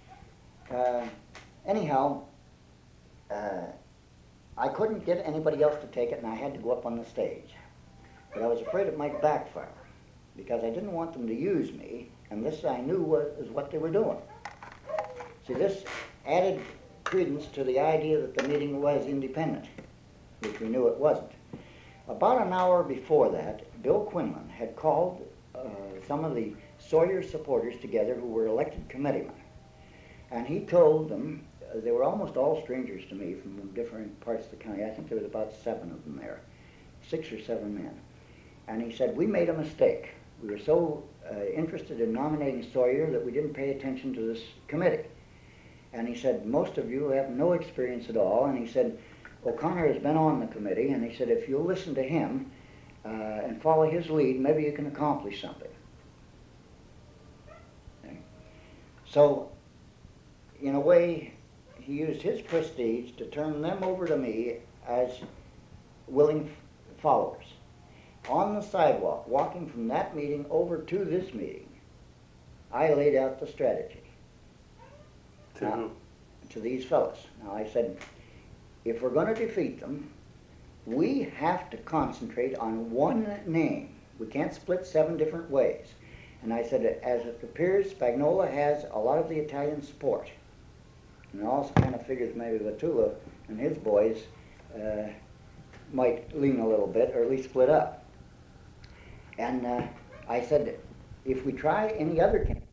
Anyhow, I couldn't get anybody else to take it, and I had to go up on the stage. But I was afraid it might backfire, because I didn't want them to use me, and this I knew was what they were doing. See, this added credence to the idea that the meeting was independent, which we knew it wasn't. About an hour before that, Bill Quinlan had called some of the Sawyer supporters together who were elected committeemen. And he told them, they were almost all strangers to me from different parts of the county. I think there was about 7 of them there, 6 or 7 men. And he said, "We made a mistake. We were so interested in nominating Sawyer that we didn't pay attention to this committee. And he said, most of you have no experience at all. And he said, O'Connor has been on the committee, and he said, if you'll listen to him and follow his lead, maybe you can accomplish something. Okay. So, in a way, he used his prestige to turn them over to me as willing followers. On the sidewalk, walking from that meeting over to this meeting, I laid out the strategy. To who? To these fellows. Now I said, if we're going to defeat them, we have to concentrate on one name. We can't split 7 different ways. And I said, as it appears, Spagnola has a lot of the Italian support. And I also kind of figured maybe Latula and his boys might lean a little bit, or at least split up. And I said, if we try any other candidate,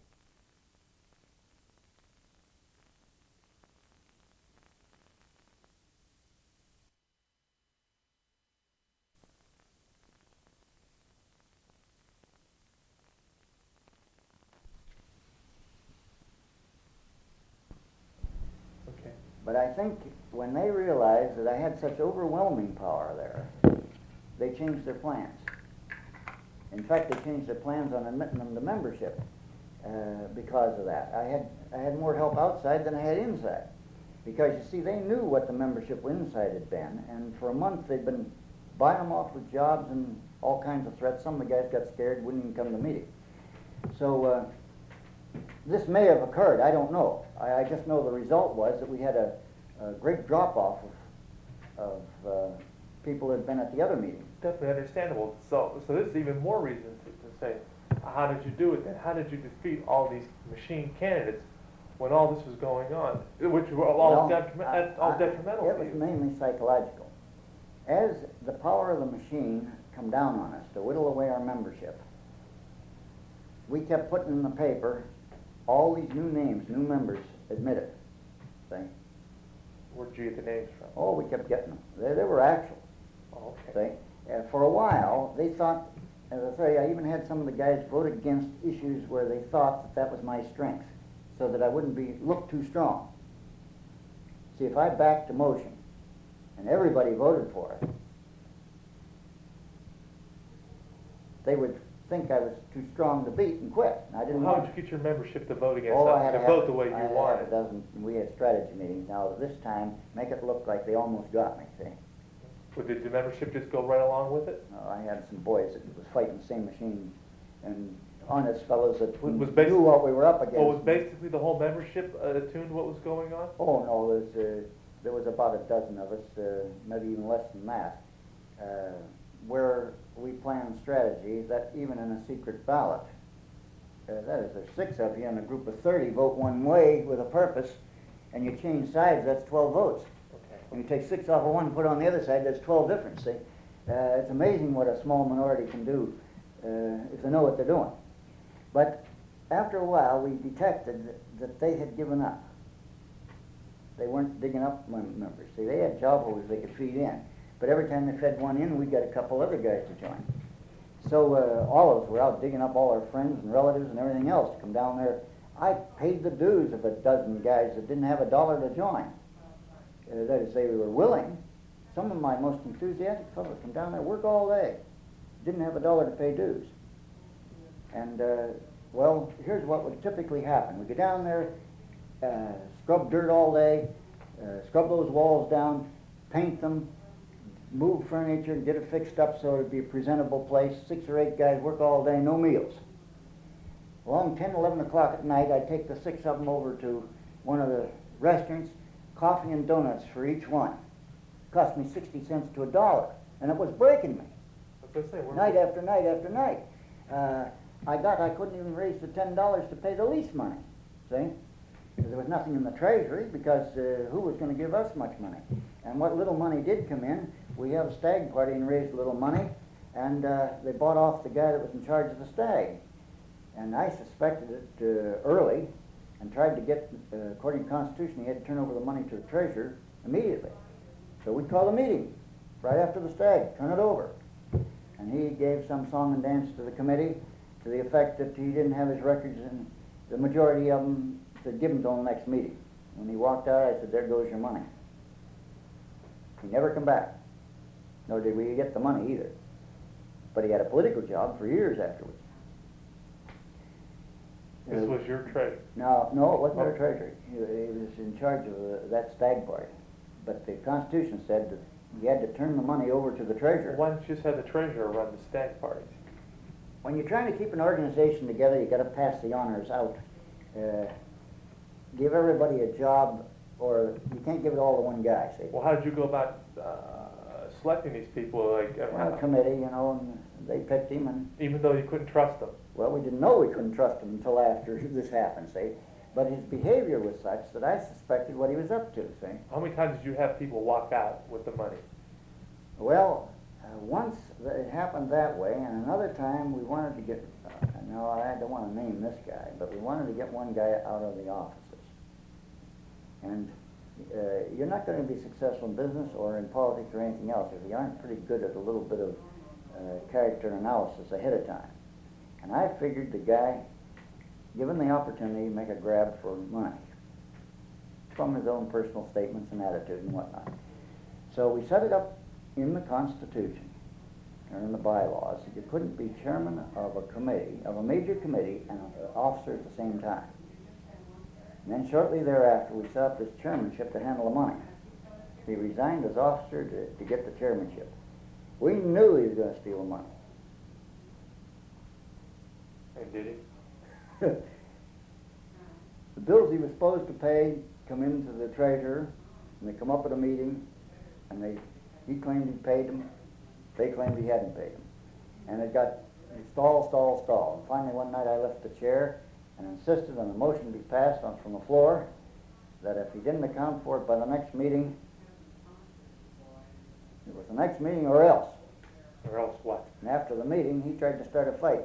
Okay. but I think when they realized that I had such overwhelming power there, they changed their plans. In fact, they changed their plans on admitting them to membership because of that. I had more help outside than I had inside. Because, you see, they knew what the membership inside had been, and for a month they'd been buying them off with jobs and all kinds of threats. Some of the guys got scared, wouldn't even come to the meeting. So this may have occurred, I don't know. I just know the result was that we had a great drop-off of people who had been at the other meeting. Definitely understandable. So this is even more reason to say, how did you do it then? How did you defeat all these machine candidates when all this was going on, which were all detrimental It to was you? mainly psychological. As the power of the machine come down on us to whittle away our membership, we kept putting in the paper all these new names, new members admitted. See? Where'd you get the names from? Oh, we kept getting them. They were actual. Oh, okay. See? For a while, they thought, as I say, I even had some of the guys vote against issues where they thought that was my strength, so that I wouldn't look too strong. See, if I backed a motion and everybody voted for it, they would think I was too strong to beat and quit. And I didn't How want did you get your membership to vote against I something, had to to vote the way you I had wanted? a dozen. We had strategy meetings. Now this time, make it look like they almost got me. See? Or did the membership just go right along with it? I had some boys that was fighting the same machine, and honest fellows that Was knew what we were up against. Well, was basically the whole membership attuned to what was going on? Oh no, there was about a dozen of us, maybe even less than that, where we planned strategy that even in a secret ballot, that is, there's 6 of you in a group of 30 vote one way with a purpose, and you change sides, that's 12 votes. Okay. When you take 6 off of one and put on the other side, that's 12 different, see? It's amazing what a small minority can do if they know what they're doing. But after a while, we detected that they had given up. They weren't digging up members. See, they had job holders they could feed in. But every time they fed one in, we got a couple other guys to join. So all of us were out digging up all our friends and relatives and everything else to come down there. I paid the dues of a dozen guys that didn't have a dollar to join. That is, they were willing. Some of my most enthusiastic fellows come down there, work all day, didn't have a dollar to pay dues. And, well, here's what would typically happen. We go down there, scrub dirt all day, scrub those walls down, paint them, move furniture, get it fixed up so it'd be a presentable place. 6 or 8 guys work all day, no meals. Along 10, 11 o'clock at night, I'd take the 6 of them over to one of the restaurants, coffee and donuts for each one. Cost me 60 cents to $1, and it was breaking me. Night after night after night. I couldn't even raise the $10 to pay the lease money, see? Because there was nothing in the treasury, because who was going to give us much money? And what little money did come in, we had a stag party and raised a little money, and they bought off the guy that was in charge of the stag. And I suspected it early and tried to get, according to the Constitution, he had to turn over the money to the treasurer immediately. So we called a meeting right after the stag, turn it over. And he gave some song and dance to the committee, to the effect that he didn't have his records, and the majority of them said, give them till the next meeting. When he walked out, I said, there goes your money. He never come back, nor did we get the money either. But he had a political job for years afterwards. This was your trade. No, it wasn't our treasury. He was in charge of that stag party. But the Constitution said that you had to turn the money over to the treasurer. Why don't you just have the treasurer run the stag parties? When you're trying to keep an organization together, you got to pass the honors out. Give everybody a job, or you can't give it all to one guy. See? Well, how did you go about selecting these people? Like, Well, a committee, you know, and they picked him, and even though you couldn't trust them. well, we didn't know we couldn't trust him until after this happened. See, but his behavior was such that I suspected what he was up to. See. How many times did you have people walk out with the money? Well, once it happened that way, and another time we wanted to get, no, I don't want to name this guy, but we wanted to get one guy out of the offices. And you're not going to be successful in business or in politics or anything else if you aren't pretty good at a little bit of character analysis ahead of time. And I figured the guy, given the opportunity, make a grab for money from his own personal statements and attitude and whatnot. So we set it up in the Constitution, or in the bylaws, that you couldn't be chairman of a committee, of a major committee, and an officer at the same time. And then shortly thereafter, we set up this chairmanship to handle the money. He resigned as officer to get the chairmanship. We knew he was going to steal the money. And did he? The bills he was supposed to pay come into the treasurer, and they come up at a meeting, and he claimed he paid them. They claimed he hadn't paid them. And it got stall. And finally one night I left the chair and insisted on the motion to be passed on from the floor that if he didn't account for it by the next meeting, it was the next meeting or else. Or else what? And after the meeting, he tried to start a fight.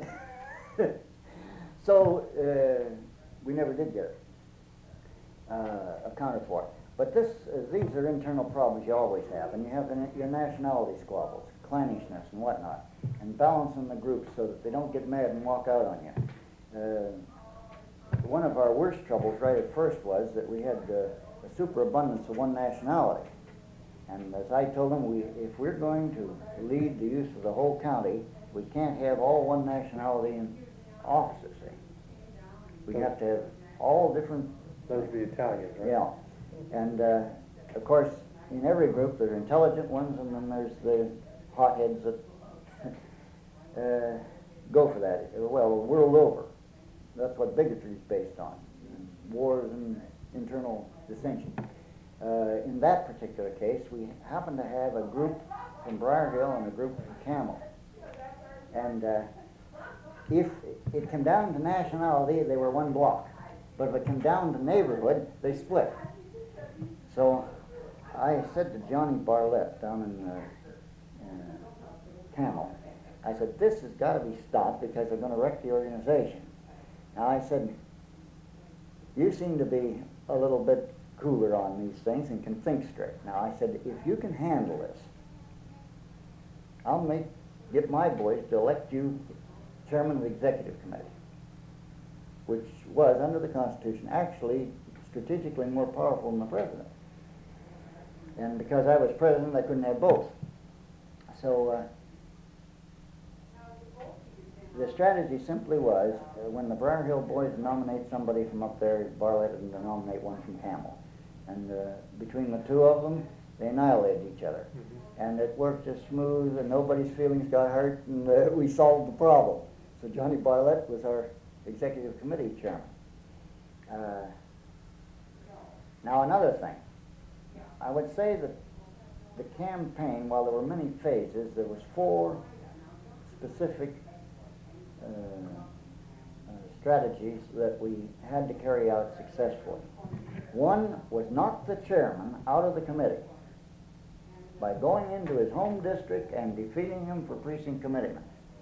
So we never did get it accounted for. But these are internal problems you always have, and you have your nationality squabbles, clannishness and whatnot, and balancing the groups so that they don't get mad and walk out on you. One of our worst troubles right at first was that we had a superabundance of one nationality. And as I told them, if we're going to lead the use of the whole county, we can't have all one nationality in offices. We have to have all different. Those are the Italians, right? Yeah. And of course, in every group, there are intelligent ones, and then there's the hotheads that go for that. Well, world over. That's what bigotry is based on. Wars and internal dissension. In that particular case, we happened to have a group from Briar Hill and a group from Camel. And if it came down to nationality, they were one block. But if it came down to neighborhood, they split. So I said to Johnny Barlett down in Camel, I said, this has got to be stopped because they're going to wreck the organization. Now I said, you seem to be a little bit cooler on these things and can think straight. Now I said, if you can handle this, I'll get my boys to elect you chairman of the executive committee, which was, under the Constitution, actually strategically more powerful than the president. And because I was president, I couldn't have both. So the strategy simply was, when the Briar Hill boys nominate somebody from up there, Barlett and nominate one from Camel. And between the two of them, they annihilated each other. Mm-hmm. And it worked just smooth, and nobody's feelings got hurt, and we solved the problem. So Johnny Barlett was our executive committee chairman. Now another thing, I would say that the campaign, while there were many phases, there was 4 specific strategies that we had to carry out successfully. One was knock the chairman out of the committee by going into his home district and defeating him for precinct committeeman.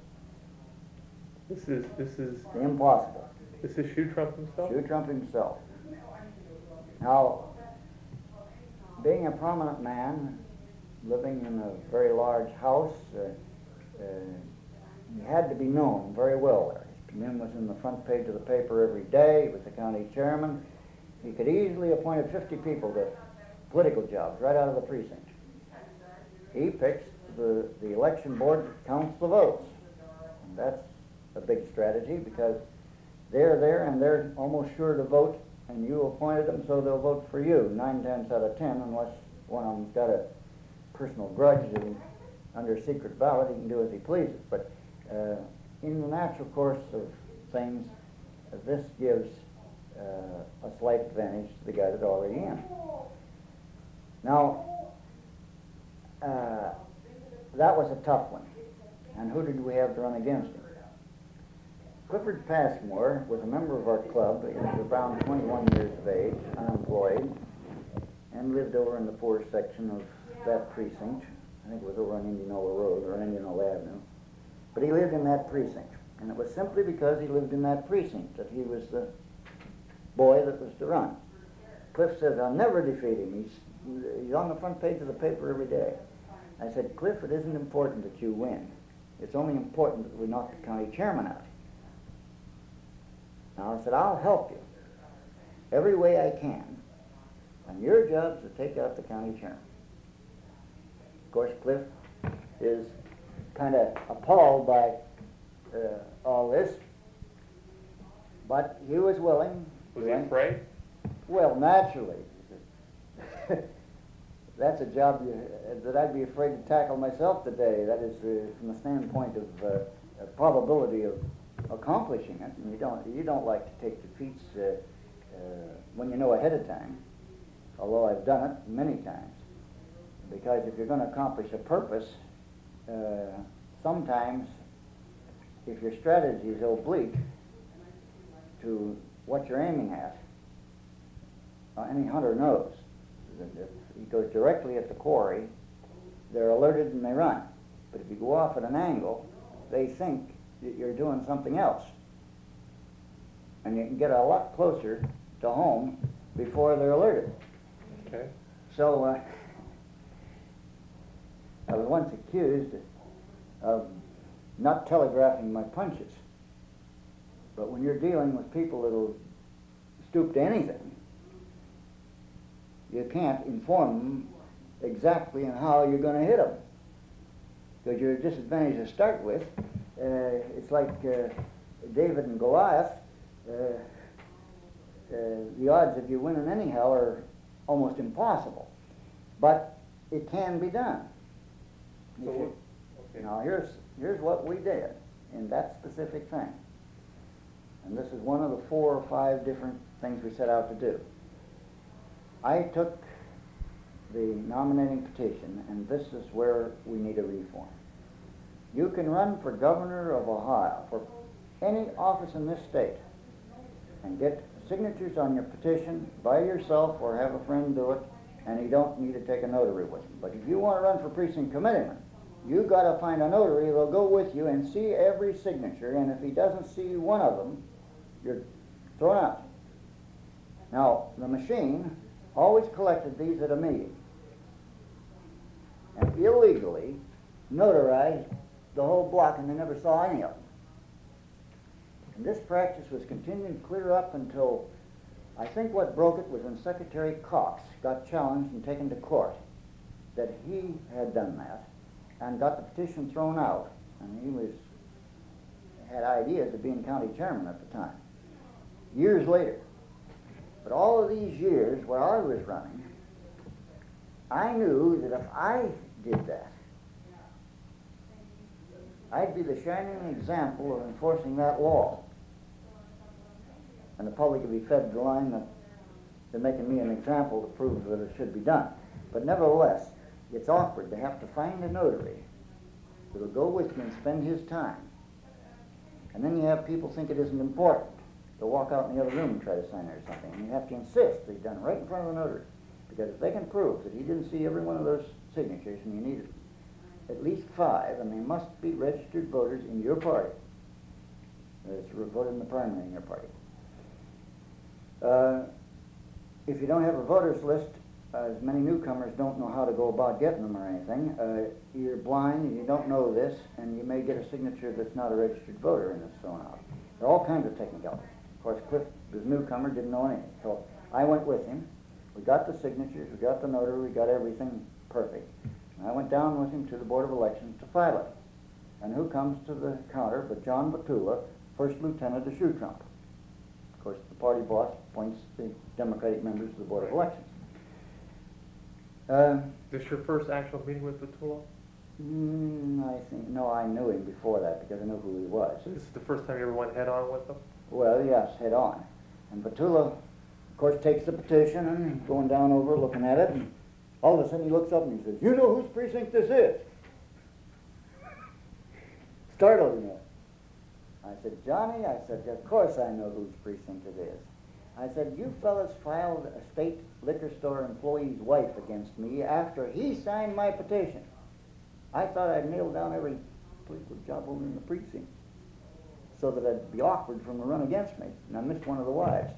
This is Impossible. This is Shoe Trump himself? Shoe Trump himself. Now, being a prominent man, living in a very large house, he had to be known very well there. His Mim was in the front page of the paper every day. He was the county chairman. He could easily have appointed 50 people to political jobs right out of the precinct. He picks the election board that counts the votes. And that's a big strategy because they're there and they're almost sure to vote, and you appointed them, so they'll vote for you 9 times out of 10, unless one of them's got a personal grudge and under secret ballot he can do as he pleases. But in the natural course of things, this gives a slight advantage to the guy that's already in. Now, that was a tough one. And who did we have to run against him? Clifford Passmore was a member of our club. He was around 21 years of age, unemployed, and lived over in the poor section of that precinct. I think it was over on Indianola Road or Indianola Avenue. But he lived in that precinct. And it was simply because he lived in that precinct that he was the boy that was to run. Cliff says, I'll never defeat him. He's on the front page of the paper every day. I said, Cliff, it isn't important that you win. It's only important that we knock the county chairman out. Now, I said, I'll help you every way I can, and your job is to take out the county chairman. Of course, Cliff is kind of appalled by all this, but he was willing. Was he afraid? Well, naturally. That's a job that I'd be afraid to tackle myself today. That is from the standpoint of probability of accomplishing it. And you don't like to take defeats when you know ahead of time, although I've done it many times. Because if you're going to accomplish a purpose, sometimes if your strategy is oblique to what you're aiming at, any hunter knows that if he goes directly at the quarry, they're alerted and they run. But if you go off at an angle, they think that you're doing something else. And you can get a lot closer to home before they're alerted. Okay. So I was once accused of not telegraphing my punches. But when you're dealing with people that'll stoop to anything, you can't inform them exactly on how you're going to hit them. Because you're disadvantaged to start with. It's like David and Goliath. The odds of you winning anyhow are almost impossible. But it can be done. So, okay. Now here's what we did in that specific thing. And this is one of the 4 or 5 different things we set out to do. I took the nominating petition, and this is where we need a reform. You can run for governor of Ohio, for any office in this state, and get signatures on your petition by yourself or have a friend do it, and you don't need to take a notary with you. But if you want to run for precinct committeeman, you got to find a notary that'll go with you and see every signature, and if he doesn't see one of them, you're thrown out. Now, the machine always collected these at a meeting and illegally notarized the whole block, and they never saw any of them. And this practice was continuing clear up until, I think what broke it was when Secretary Cox got challenged and taken to court that he had done that and got the petition thrown out. And he had ideas of being county chairman at the time, years later. But all of these years where I was running, I knew that if I did that, I'd be the shining example of enforcing that law. And the public would be fed the line that they're making me an example to prove that it should be done. But nevertheless, it's awkward to have to find a notary that'll go with you and spend his time. And then you have people think it isn't important. They'll walk out in the other room and try to sign it or something. And you have to insist that he's done right in front of the notary. Because if they can prove that he didn't see every one of those signatures, and you need at least 5, and they must be registered voters in your party. That's voted in the primary in your party. If you don't have a voters list, as many newcomers don't know how to go about getting them or anything, you're blind and you don't know this, and you may get a signature that's not a registered voter and it's thrown out. There are all kinds of technicalities. Of course, Cliff, this newcomer, didn't know anything. So I went with him. We got the signatures, we got the notary, we got everything perfect. And I went down with him to the Board of Elections to file it. And who comes to the counter but John Batula, First Lieutenant of Shoe Trump. Of course, the party boss appoints the Democratic members of the Board of Elections. This your first actual meeting with Batula? I think, no, I knew him before that because I knew who he was. So this is the first time you ever went head-on with him? Well, yes, head on. And Batula, of course, takes the petition and he's going down over looking at it, and all of a sudden he looks up and he says, "You know whose precinct this is?" Startled me. I said, "Johnny," I said, "of course I know whose precinct it is." I said, "You fellas filed a state liquor store employee's wife against me after he signed my petition. I thought I'd nailed down every political job over in the precinct so that I'd be awkward for him to run against me, and I missed one of the wives."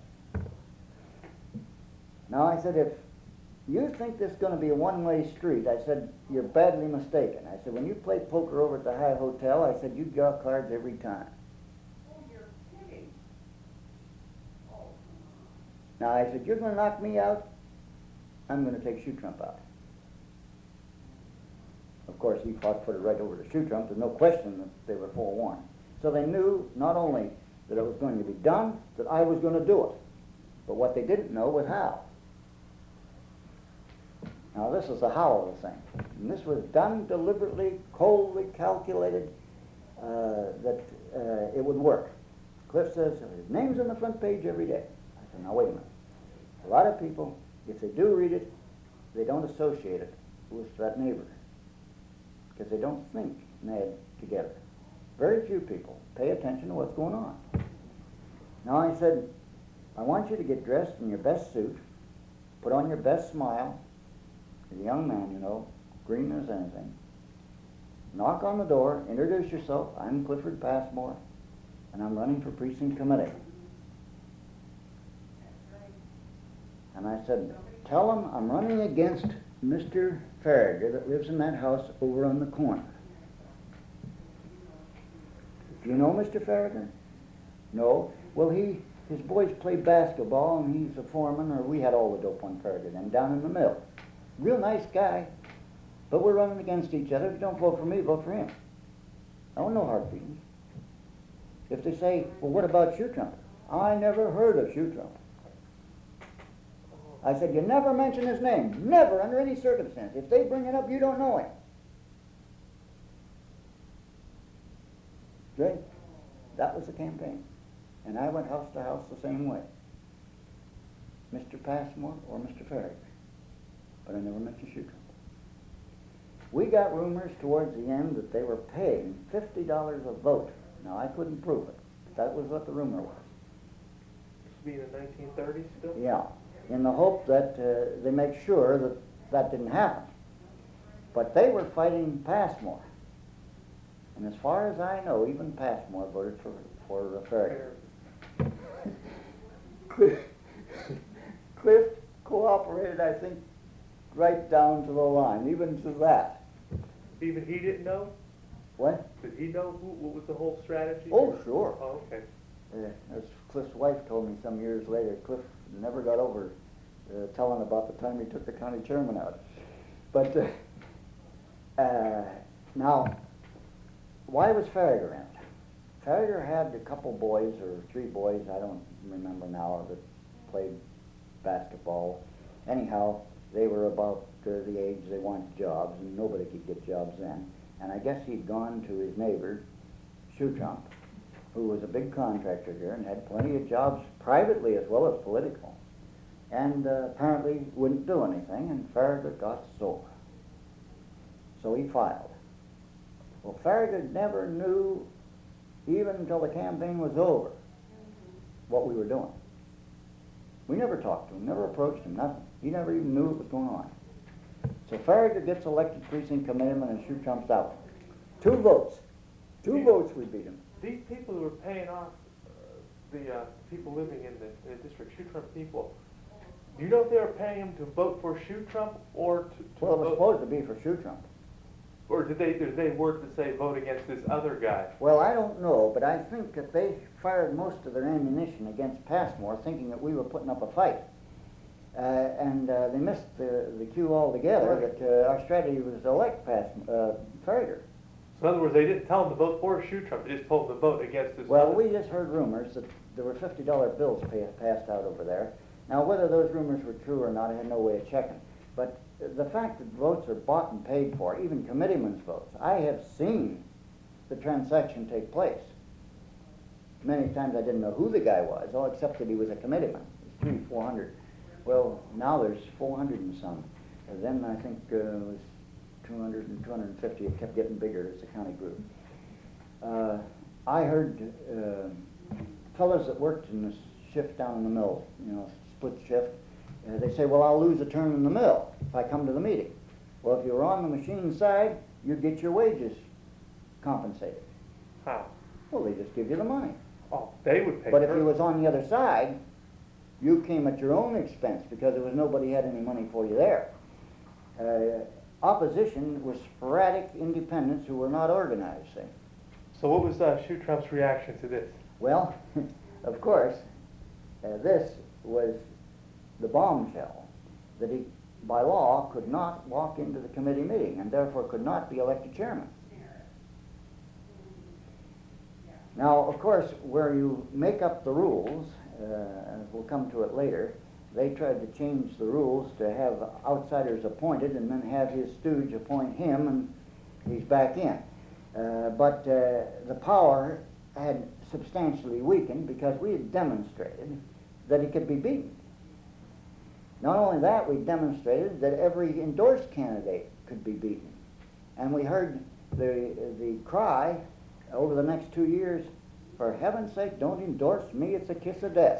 Now, I said, "If you think this is going to be a one-way street," I said, "you're badly mistaken." I said, "When you play poker over at the High Hotel," I said, "you draw cards every time." Now, I said, "You're going to knock me out, I'm going to take Shoe Trump out." Of course, he fought for it right over to Shoe Trump. There's no question that they were forewarned. So they knew not only that it was going to be done, that I was going to do it. But what they didn't know was how. Now, this is the how of the thing. And this was done deliberately, coldly calculated, that it would work. Cliff says, his name's on the front page every day. I said, "Now, wait a minute. A lot of people, if they do read it, they don't associate it with that neighbor, because they don't think Ned together. Very few people pay attention to what's going on." Now I said, "I want you to get dressed in your best suit, put on your best smile. You're a young man, you know, green as anything. Knock on the door, introduce yourself. I'm Clifford Passmore, and I'm running for precinct committee." And I said, "Tell them I'm running against Mr. Farragut that lives in that house over on the corner." "Do you know Mr. Farragut?" "No." "Well, his boys play basketball, and he's a foreman, or we had all the dope on Farragut and down in the mill. Real nice guy, but we're running against each other. If you don't vote for me, vote for him." Oh, no hard feelings. If they say, "Well, what about Shoe Trump?" "I never heard of Shoe Trump." I said, "You never mention his name. Never, under any circumstance. If they bring it up, you don't know him." Good? That was the campaign. And I went house to house the same way. Mr. Passmore or Mr. Farragut. But I never mentioned Shoe Trump. We got rumors towards the end that they were paying $50 a vote. Now, I couldn't prove it. But that was what the rumor was. This would be in the 1930s still? Yeah, in the hope that they make sure that that didn't happen. But they were fighting Passmore. And as far as I know, even Passmore voted for Farragut. Cliff cooperated, I think, right down to the line, even to that. Even he didn't know? What? Did he know what was the whole strategy? Oh, sure. Oh, okay. As Cliff's wife told me some years later, Cliff never got over telling about the time he took the county chairman out. But now, why was Farragut around? Farragut had a couple boys, or 3 boys, I don't remember now, that played basketball. Anyhow, they were about the age they wanted jobs, and nobody could get jobs then. And I guess he'd gone to his neighbor, Shoe Trump, who was a big contractor here and had plenty of jobs privately as well as political, and apparently wouldn't do anything, and Farragut got sore. So he filed. Well, Farragut never knew, even until the campaign was over, what we were doing. We never talked to him, never approached him, nothing. He never even knew what was going on. So Farragut gets elected precinct committeeman and Shoe Trump's out. 2 votes. 2 votes we beat him. These people who were paying off the people living in the district, Shoe Trump people, do you know if they were paying him to vote for Shoe Trump or to Well, it was vote? supposed to be for Shoe Trump. Or did they work to say vote against this other guy? Well, I don't know, but I think that they fired most of their ammunition against Passmore, thinking that we were putting up a fight. And they missed the cue altogether, Right. that our strategy was to elect Farragut. So in other words, they didn't tell them to vote for Trump, they just told them to vote against this. Well, other- we just heard rumors that there were $50 bills passed out over there. Now, whether those rumors were true or not, I had no way of checking. But the fact that votes are bought and paid for, even committeemen's votes, I have seen the transaction take place. Many times I didn't know who the guy was, all except that he was a committeeman. It was 400. Well, now there's 400 and some. And then I think it was 200 and 250. It kept getting bigger as the county grew. I heard fellows that worked in the shift down in the mill, split shift, they say, well, I'll lose a term in the mill if I come to the meeting. Well, if you were on the machine side, you'd get your wages compensated. How? Well, they just give you the money. Oh, they would pay But if for it. you was on the other side, you came at your own expense because there was nobody had any money for you there. Opposition was sporadic independents who were not organized. See? So what was Trump's reaction to this? Well, of course, this was the bombshell that he, by law, could not walk into the committee meeting and therefore could not be elected chairman. Now, of course, where you make up the rules, and we'll come to it later, they tried to change the rules to have outsiders appointed and then have his stooge appoint him, and he's back in. But the power had substantially weakened because we had demonstrated that he could be beaten. Not only that, we demonstrated that every endorsed candidate could be beaten. And we heard the cry over the next 2 years, for heaven's sake, don't endorse me, it's a kiss of death.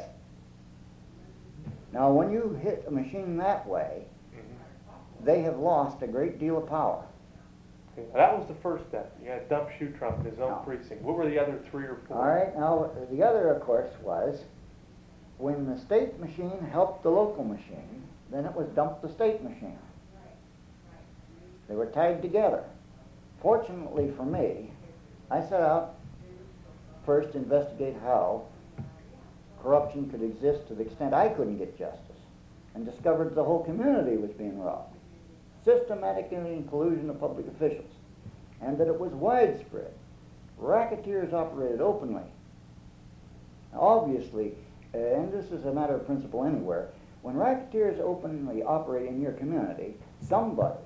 Now, when you hit a machine that way, they have lost a great deal of power. Okay, that was the first step. You had to dump Trump in his own No. precinct. What were the other 3 or 4? All right, now, the other, of course, was when the state machine helped the local machine, then it was dump the state machine. They were tied together. Fortunately for me, I set out first to investigate how corruption could exist to the extent I couldn't get justice, and discovered the whole community was being robbed, systematically in collusion of public officials, and that it was widespread. Racketeers operated openly. Now, obviously, and this is a matter of principle anywhere, when racketeers openly operate in your community, somebody,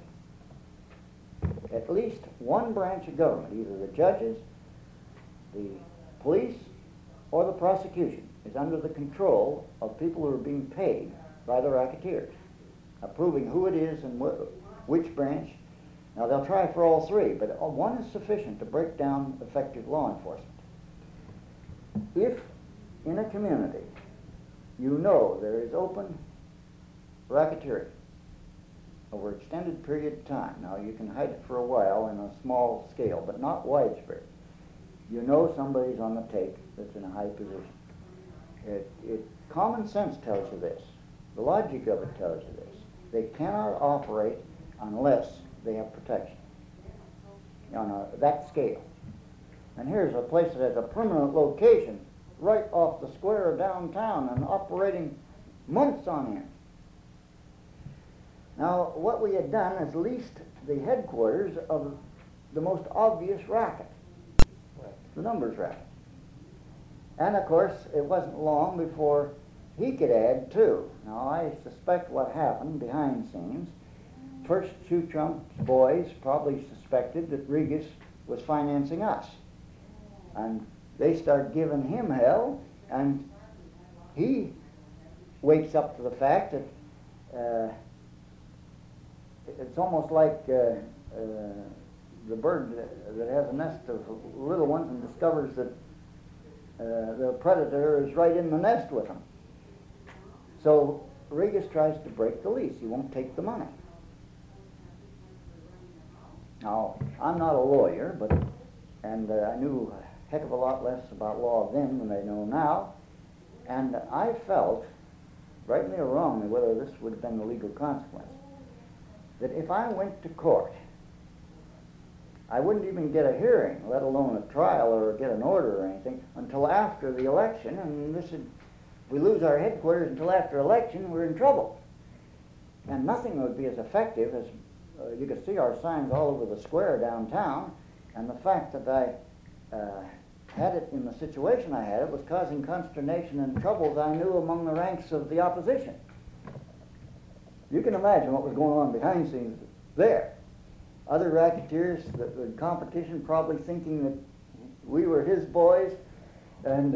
at least one branch of government, either the judges, the police, or the prosecution, is under the control of people who are being paid by the racketeers, approving who it is and which branch. Now, they'll try for all 3, but one is sufficient to break down effective law enforcement. If in a community you know there is open racketeering over an extended period of time, now you can hide it for a while in a small scale, but not widespread. You know somebody's on the take that's in a high position. Common sense tells you this. The logic of it tells you this. They cannot operate unless they have protection on that scale. And here's a place that has a permanent location right off the square of downtown and operating months on end. Now, what we had done is leased the headquarters of the most obvious racket, the numbers racket. And of course, it wasn't long before he could add too. Now, I suspect what happened behind the scenes. First, Trump's boys probably suspected that Regas was financing us. And they start giving him hell, and he wakes up to the fact that it's almost like the bird that has a nest of little ones and discovers that the predator is right in the nest with him. So Regas tries to break the lease. He won't take the money. Now, I'm not a lawyer, and I knew a heck of a lot less about law then than I know now, and I felt, rightly or wrongly, whether this would have been the legal consequence, that if I went to court I wouldn't even get a hearing, let alone a trial or get an order or anything, until after the election. And if we lose our headquarters until after election, we're in trouble. And nothing would be as effective as, you could see our signs all over the square downtown, and the fact that I had it in the situation I had it was causing consternation and troubles I knew among the ranks of the opposition. You can imagine what was going on behind the scenes there. Other racketeers, the competition probably thinking that we were his boys, and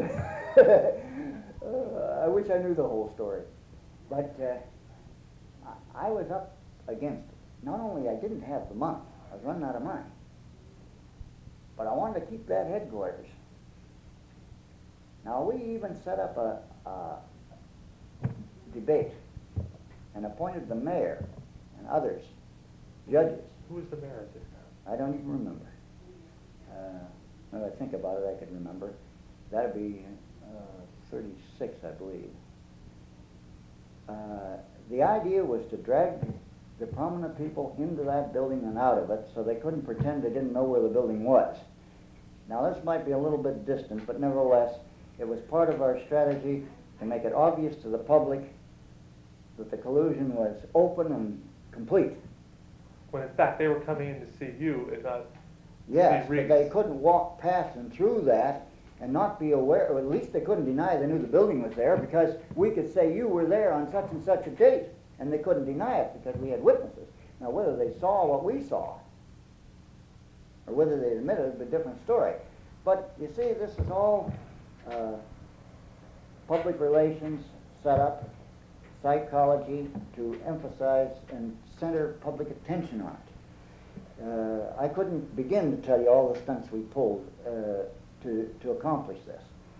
I wish I knew the whole story. But I was up against it. Not only I didn't have the money, I was running out of money, but I wanted to keep that headquarters. Now we even set up a debate and appointed the mayor and others, judges. Who was the mayor at this time? I don't even remember. When I think about it, I could remember. That'd be 36, I believe. The idea was to drag the prominent people into that building and out of it so they couldn't pretend they didn't know where the building was. Now this might be a little bit distant, but nevertheless, it was part of our strategy to make it obvious to the public that the collusion was open and complete. When in fact they were coming in to see you and not Yes, see but Reeves. they couldn't walk past and through that and not be aware, or at least they couldn't deny they knew the building was there, because we could say you were there on such and such a date, and they couldn't deny it because we had witnesses. Now whether they saw what we saw, or whether they admitted it, is a different story. But you see, this is all public relations set up, psychology to emphasize and center public attention on it. I couldn't begin to tell you all the stunts we pulled to accomplish this.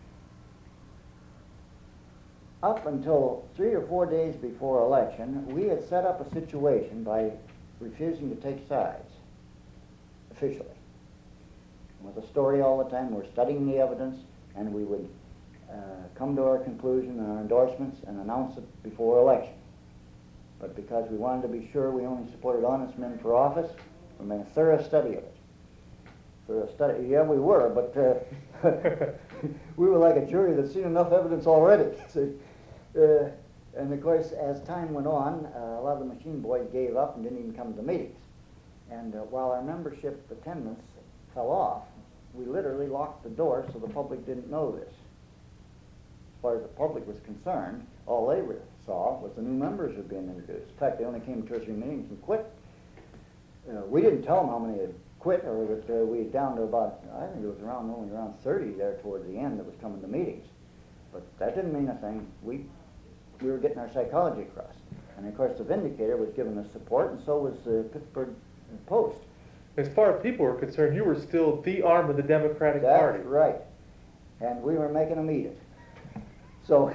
Up until 3 or 4 days before election, we had set up a situation by refusing to take sides, officially. With a story all the time, we're studying the evidence, and we would come to our conclusion and our endorsements and announce it before election. But because we wanted to be sure we only supported honest men for office, we made a thorough study of it. Thorough study, yeah, we were, but we were like a jury that's seen enough evidence already. And of course, as time went on, a lot of the machine boys gave up and didn't even come to the meetings. And while our membership attendance fell off, we literally locked the door so the public didn't know this. As far as the public was concerned, all they saw was the new members were being introduced. In fact, they only came to 2 or 3 meetings and quit. We didn't tell them how many had quit, or that we had down to about, I think it was only around 30 there toward the end that was coming to meetings. But that didn't mean a thing. We were getting our psychology across. And of course, the Vindicator was giving us support, and so was the Pittsburgh Post. As far as people were concerned, you were still the arm of the Democratic Party. That's right. And we were making them eat it. So,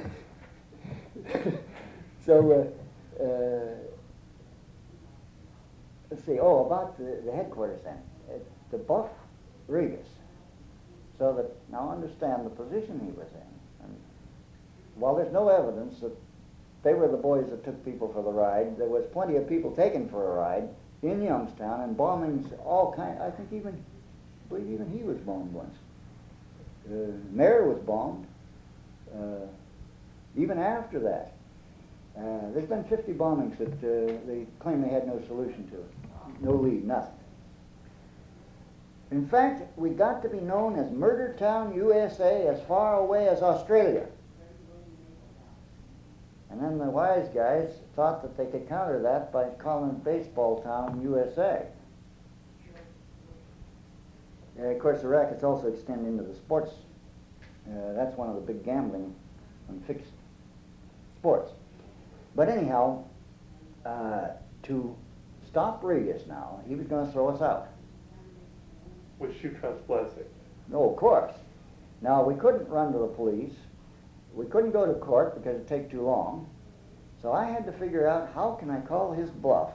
let's see, about the headquarters then. To buff Regas. So that, now understand the position he was in. And while there's no evidence that they were the boys that took people for the ride, there was plenty of people taken for a ride in Youngstown, and bombings, all kind. I think I believe even he was bombed once. Mayor was bombed. Even after that, there's been 50 bombings that they claim they had no solution to, no lead, nothing. In fact, we got to be known as Murder Town, USA, as far away as Australia. And then the wise guys thought that they could counter that by calling it Baseball Town, USA. Of course, the rackets also extend into the sports. That's one of the big gambling and fixed sports. But anyhow, to stop Regas now, he was going to throw us out. With Shoutron's blessing. No, of course. Now, we couldn't run to the police. We couldn't go to court because it'd take too long. So I had to figure out, how can I call his bluff?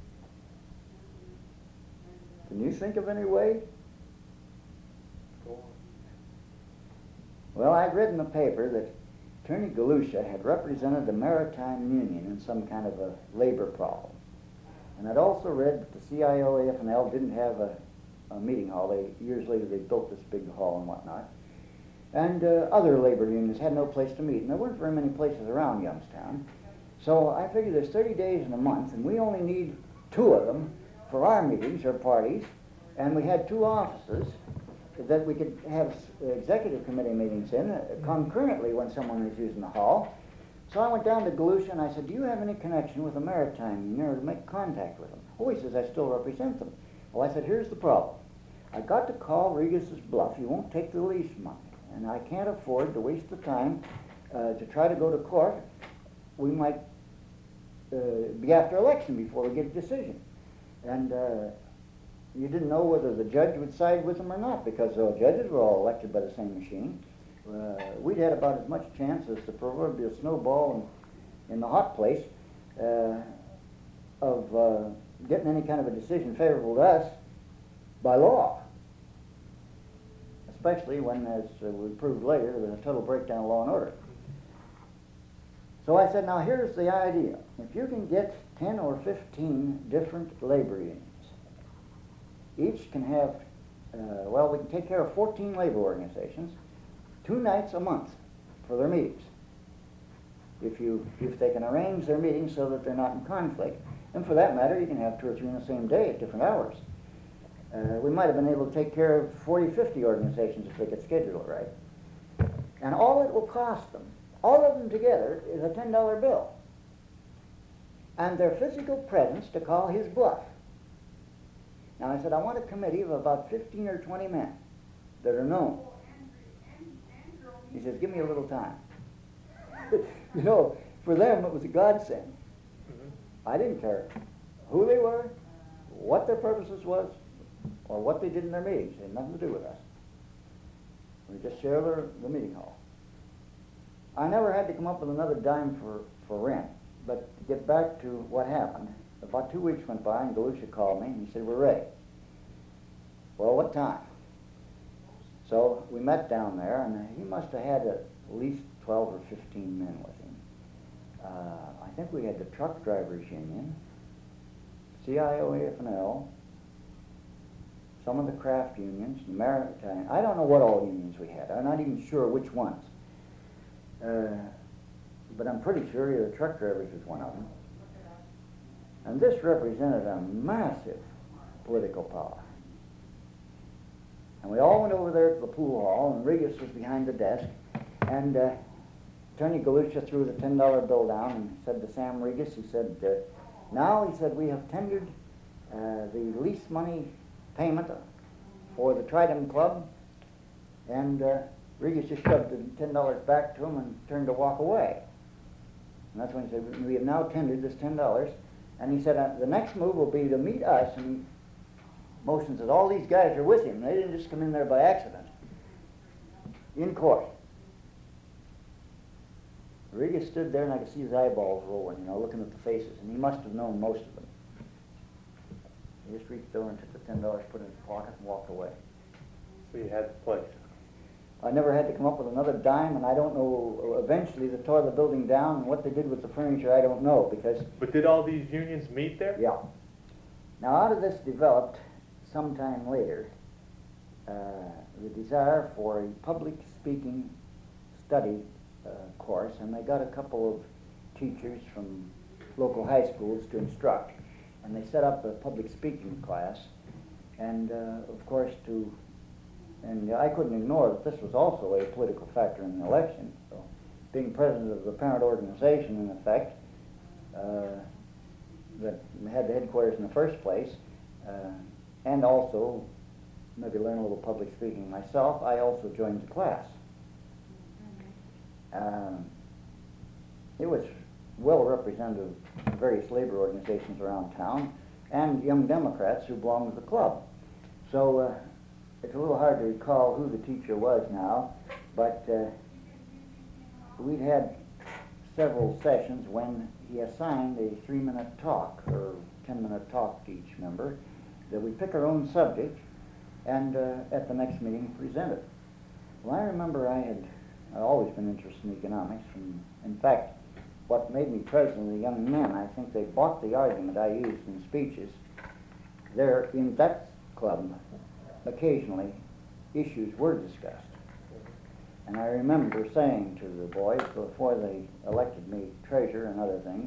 Can you think of any way? Go on. Well, I'd read in the paper that Attorney Galusha had represented the Maritime Union in some kind of a labor problem. And I'd also read that the CIO AFNL didn't have a a meeting hall. Years later they built this big hall and whatnot. And other labor unions had no place to meet, and there weren't very many places around Youngstown. So I figured there's 30 days in a month, and we only need 2 of them for our meetings or parties, and we had 2 offices that we could have executive committee meetings in concurrently when someone was using the hall. So I went down to Galusha and I said, do you have any connection with the Maritime Union or to make contact with them? Oh, he says, I still represent them. Well, I said, here's the problem. I got to call Regis's bluff. He won't take the lease money. And I can't afford to waste the time to try to go to court. We might be after election before we get a decision. And you didn't know whether the judge would side with them or not, because the judges were all elected by the same machine. We'd had about as much chance as the proverbial snowball in the hot place of getting any kind of a decision favorable to us by law. Especially when, as we proved later, there was a total breakdown of law and order. So I said, now here's the idea. If you can get 10 or 15 different labor unions, each can have, we can take care of 14 labor organizations, 2 nights a month for their meetings. If they can arrange their meetings so that they're not in conflict, and for that matter, you can have 2 or 3 in the same day at different hours. We might have been able to take care of 40, 50 organizations if they could schedule it right. And all it will cost them, all of them together, is a $10 bill. And their physical presence to call his bluff. Now I said, I want a committee of about 15 or 20 men that are known. He says, give me a little time. You know, for them it was a godsend. Mm-hmm. I didn't care who they were, what their purposes was, or what they did in their meetings. It had nothing to do with us. We just share the meeting hall. I never had to come up with another dime for rent. But to get back to what happened, about 2 weeks went by and Galusha called me and he said, we're ready. Well, what time? So we met down there, and he must have had at least 12 or 15 men with him. I think we had the Truck Drivers Union, CIO-AFL, some of the craft unions, the Maritime. I don't know what all unions we had. I'm not even sure which ones. But I'm pretty sure the Truck Drivers was one of them. And this represented a massive political power. And we all went over there to the pool hall, and Regis was behind the desk, and Attorney Galusha threw the $10 bill down and said to Sam Regis, he said, now, he said, we have tendered the lease money payment for the Trident Club, and Regis just shoved the $10 back to him and turned to walk away. And that's when he said, we have now tendered this $10, and he said, the next move will be to meet us, and he motions that all these guys are with him. They didn't just come in there by accident. In court. Regis stood there, and I could see his eyeballs rolling, looking at the faces, and he must have known most of them. He just reached over and took the $10, put it in his pocket, and walked away. So you had the place. I never had to come up with another dime, and I don't know, eventually they tore the building down, and what they did with the furniture, I don't know, because... But did all these unions meet there? Yeah. Now, out of this developed, sometime later, the desire for a public speaking study course, and they got a couple of teachers from local high schools to instruct, and they set up a public speaking class, and of course and I couldn't ignore that this was also a political factor in the election. So, being president of the parent organization, in effect, that had the headquarters in the first place, and also maybe learn a little public speaking myself, I also joined the class. It was well represented in various labor organizations around town, and young Democrats who belonged to the club. So it's a little hard to recall who the teacher was now, but we'd had several sessions when he assigned a 3-minute talk or 10-minute talk to each member, that we pick our own subject and at the next meeting present it. Well, I remember I'd always been interested in economics. In fact, what made me president of the young men, I think they bought the argument I used in speeches there in that club occasionally issues were discussed. And I remember saying to the boys before they elected me treasurer and other things,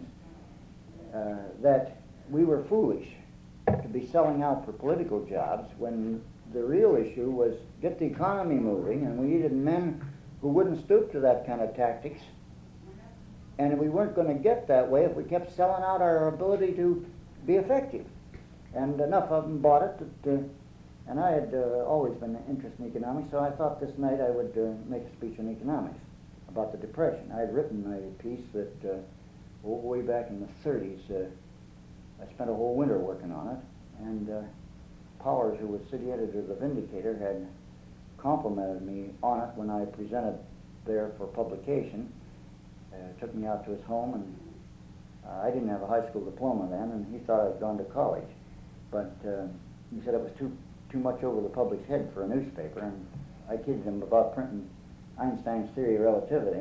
that we were foolish to be selling out for political jobs when the real issue was get the economy moving, and we needed men who wouldn't stoop to that kind of tactics. And we weren't going to get that way if we kept selling out our ability to be effective. And enough of them bought it that, and I had always been interested in economics, so I thought this night I would make a speech on economics about the Depression. I had written a piece that way back in the 30s, I spent a whole winter working on it, and Powers, who was city editor of the Vindicator, had complimented me on it when I presented there for publication. Took me out to his home, and I didn't have a high school diploma then, and he thought I'd gone to college. But he said it was too much over the public's head for a newspaper, and I kidded him about printing Einstein's theory of relativity.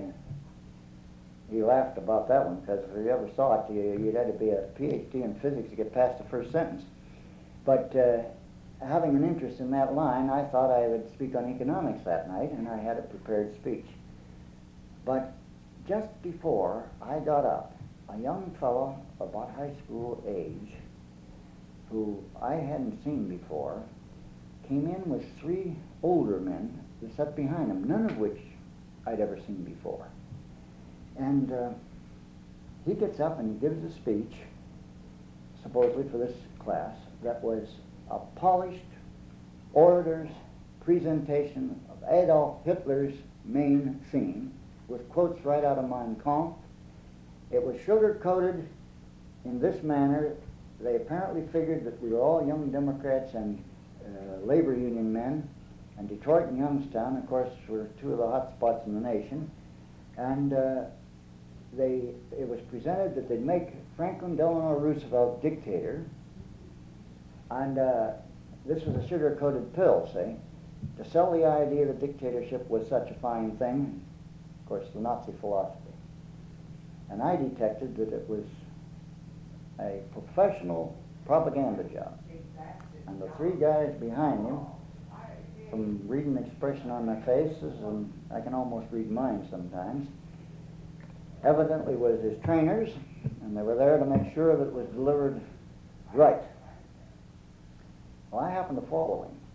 He laughed about that one, because if you ever saw it, you'd had to be a PhD in physics to get past the first sentence. But having an interest in that line, I thought I would speak on economics that night, and I had a prepared speech. But just before I got up, a young fellow about high school age, who I hadn't seen before, came in with three older men that sat behind him, none of which I'd ever seen before. And he gets up and he gives a speech, supposedly for this class, that was a polished orator's presentation of Adolf Hitler's main theme, with quotes right out of Mein Kampf. It was sugar-coated in this manner. They apparently figured that we were all young Democrats and labor union men, and Detroit and Youngstown, of course, were two of the hot spots in the nation. And it was presented that they'd make Franklin Delano Roosevelt dictator, and this was a sugar-coated pill, see, to sell the idea that dictatorship was such a fine thing, of course, the Nazi philosophy. And I detected that it was a professional propaganda job. And the three guys behind him, from reading the expression on their faces, and I can almost read mine sometimes, evidently was his trainers, and they were there to make sure that it was delivered right. Well, I happened to follow him.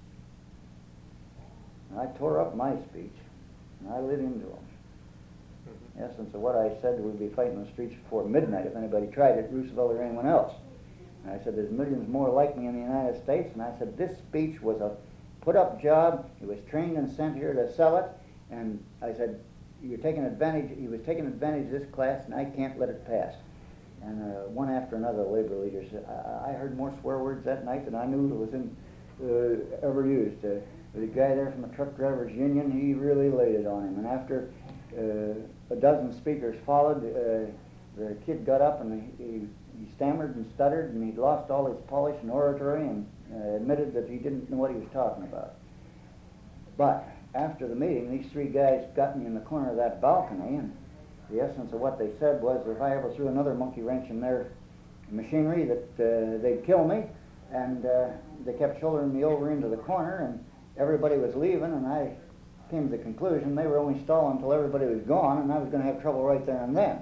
And I tore up my speech, and I lit into him. In essence of what I said, we'd be fighting in the streets before midnight if anybody tried it, Roosevelt or anyone else. And I said, there's millions more like me in the United States, and I said, this speech was a put-up job. He was trained and sent here to sell it, and I said, he was taking advantage of this class, and I can't let it pass. And one after another, labor leaders, I heard more swear words that night than I knew was ever used. The guy there from the truck drivers union, he really laid it on him. And after a dozen speakers followed, the kid got up and he stammered and stuttered, and he'd lost all his polish and oratory, and admitted that he didn't know what he was talking about. But after the meeting, these three guys got me in the corner of that balcony, and the essence of what they said was if I ever threw another monkey wrench in their machinery, that they'd kill me. And they kept shouldering me over into the corner, and everybody was leaving, and I came to the conclusion they were only stalling until everybody was gone, and I was going to have trouble right there and then.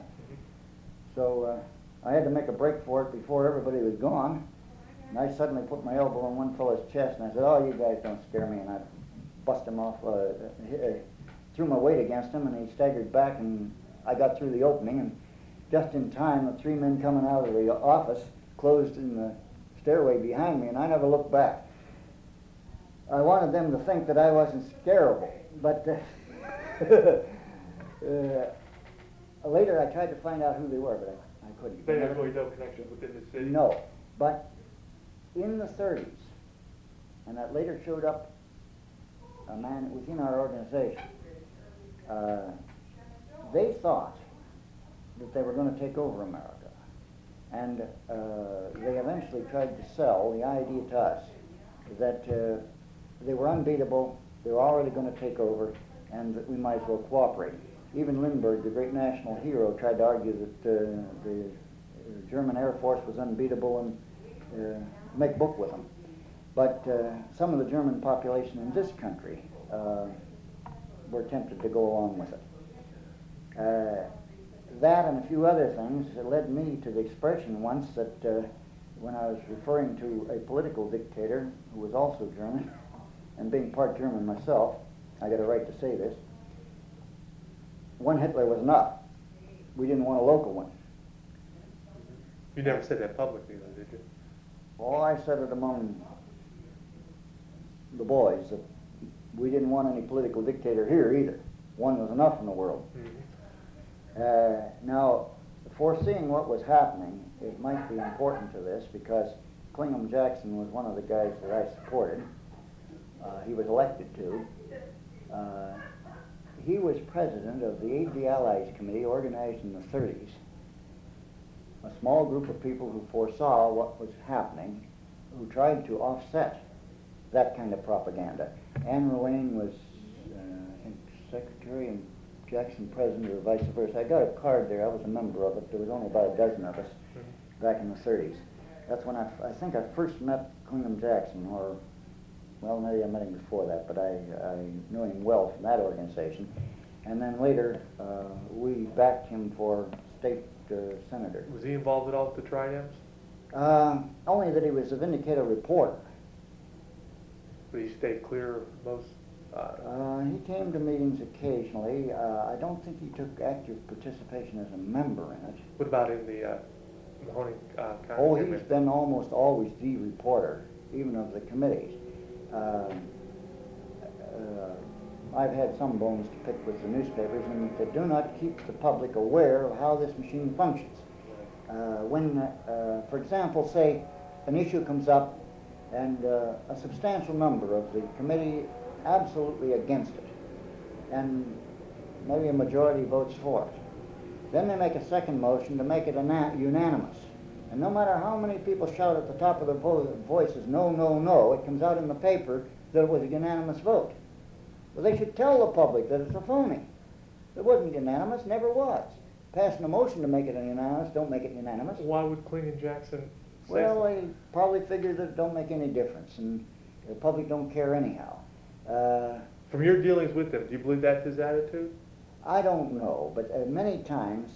So I had to make a break for it before everybody was gone, and I suddenly put my elbow on one fellow's chest, and I said, oh, you guys don't scare me, and I bust him off, threw my weight against him, and he staggered back, and I got through the opening, and just in time, the three men coming out of the office closed in the stairway behind me, and I never looked back. I wanted them to think that I wasn't scarable, but later I tried to find out who they were, but I couldn't. They had really no connection within the city? No, but in the 30s, and that later showed up a man within our organization, they thought that they were going to take over America. And they eventually tried to sell the idea to us that they were unbeatable, they were already going to take over, and that we might as well cooperate. Even Lindbergh, the great national hero, tried to argue that the German Air Force was unbeatable and make book with them. But some of the German population in this country were tempted to go along with it. That and a few other things led me to the expression once that when I was referring to a political dictator who was also German, and being part German myself, I got a right to say this, one Hitler was enough. We didn't want a local one. You never said that publicly, though, did you? Well, I said it among the boys that we didn't want any political dictator here either. One was enough in the world. Now, foreseeing what was happening, it might be important to this because Clingam Jackson was one of the guys that I supported. He was elected to. He was president of the Aid the Allies Committee organized in the 30s. A small group of people who foresaw what was happening, who tried to offset that kind of propaganda. Anne Rowayne was, I think, secretary and Jackson president or vice versa. I got a card there. I was a member of it. There was only about a dozen of us back in the 30s. That's when I think I first met Clingam Jackson, or, well, maybe I met him before that, but I knew him well from that organization. And then later, we backed him for state senator. Was he involved at all with the Tridems? Only that he was a Vindicator reporter. But he stayed clear of most? He came to meetings occasionally. I don't think he took active participation as a member in it. What about in the Mahoning County? Oh, he's been almost always the reporter, even of the committees. I've had some bones to pick with the newspapers, and they do not keep the public aware of how this machine functions. When, for example, say an issue comes up and a substantial number of the committee absolutely against it, and maybe a majority votes for it. Then they make a second motion to make it unanimous. And no matter how many people shout at the top of their voices, no, no, no, it comes out in the paper that it was a unanimous vote. Well, they should tell the public that it's a phony. It wasn't unanimous, never was. Passing a motion to make it unanimous, don't make it unanimous. Why would Clingam Jackson say Well, they probably figure that it don't make any difference, and the public don't care anyhow. From your dealings with him, do you believe that's his attitude? I don't know, but many times,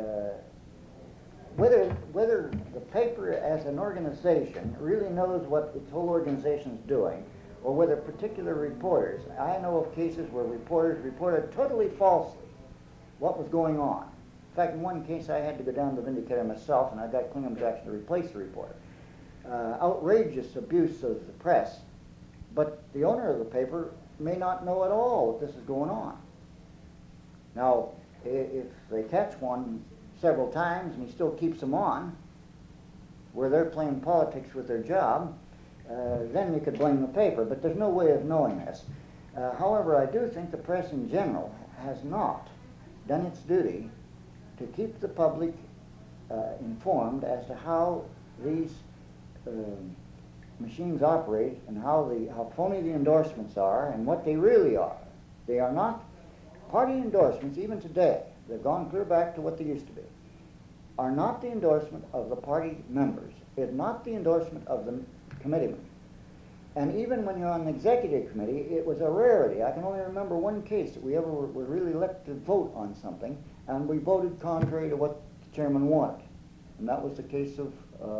whether the paper as an organization really knows what its whole organization is doing, or whether particular reporters, I know of cases where reporters reported totally falsely what was going on. In fact, in one case I had to go down to Vindicator myself, and I got Clingam Jackson to replace the reporter. Outrageous abuse of the press, but the owner of the paper may not know at all that this is going on. Now, if they catch one several times and he still keeps them on, where they're playing politics with their job, then you could blame the paper, but there's no way of knowing this. However, I do think the press in general has not done its duty to keep the public informed as to how these machines operate and how phony the endorsements are and what they really are. They are not party endorsements, even today. They've gone clear back to what they used to be. Are not the endorsement of the party members. It's not the endorsement of the committeemen. And even when you're on the executive committee, it was a rarity. I can only remember one case that we ever were really let to vote on something, and we voted contrary to what the chairman wanted. And that was the case of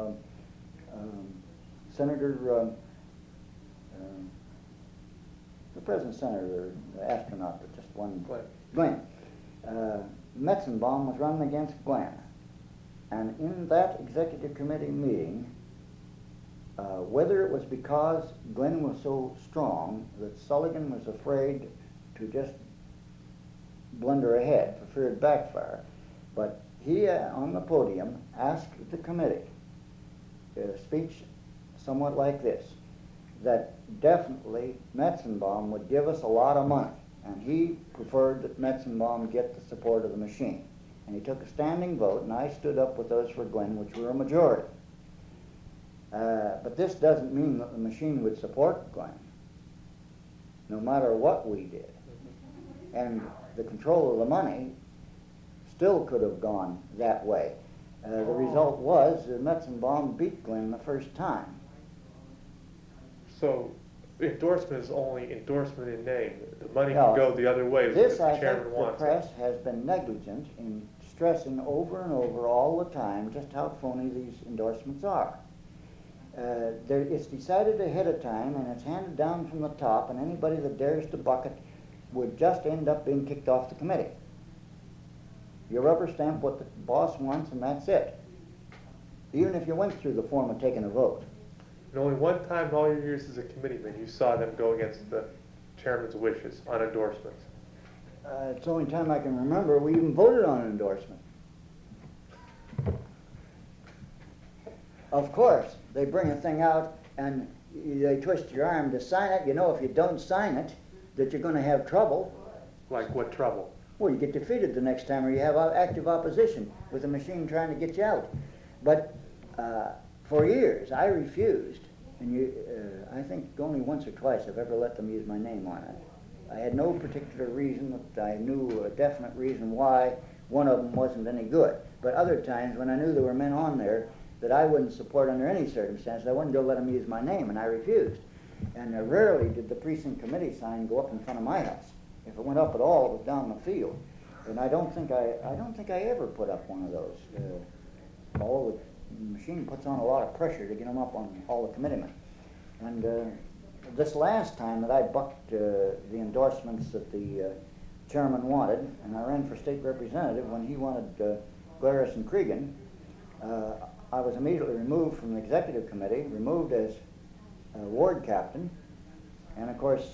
Senator, the present senator, the astronaut that just won, Glenn. Metzenbaum was running against Glenn. And in that executive committee meeting, whether it was because Glenn was so strong that Sullivan was afraid to just blunder ahead for fear it'd backfire, but he, on the podium, asked the committee a speech somewhat like this, that definitely Metzenbaum would give us a lot of money, and he preferred that Metzenbaum get the support of the machine. And he took a standing vote, and I stood up with those for Glenn, which were a majority. But this doesn't mean that the machine would support Glenn, no matter what we did. And the control of the money still could have gone that way. The result was that Metzenbaum beat Glenn the first time. So endorsement is only endorsement in name. The money No. can go the other way if This, the I think, chairman the wants it. press has been negligent in stressing over and over all the time just how phony these endorsements are. It's decided ahead of time, and it's handed down from the top, and anybody that dares to buck it would just end up being kicked off the committee. You rubber stamp what the boss wants, and that's it. Even if you went through the form of taking a vote. And only one time in all your years as a committeeman, you saw them go against the chairman's wishes on endorsements. It's the only time I can remember we even voted on an endorsement. Of course, they bring a thing out and they twist your arm to sign it. You know, if you don't sign it, that you're going to have trouble. Like what trouble? Well, you get defeated the next time, or you have active opposition with the machine trying to get you out. But for years, I refused, and I think only once or twice I've ever let them use my name on it. I had no particular reason that I knew, a definite reason why one of them wasn't any good. But other times, when I knew there were men on there that I wouldn't support under any circumstances, I wouldn't go let them use my name, and I refused. And rarely did the precinct committee sign go up in front of my house. If it went up at all, it was down the field. And I don't think I ever put up one of those. Although the machine puts on a lot of pressure to get them up on all the committeemen. And this last time that I bucked the endorsements that the chairman wanted, and I ran for state representative when he wanted Glarus and Cregan, I was immediately removed from the executive committee, removed as ward captain, and of course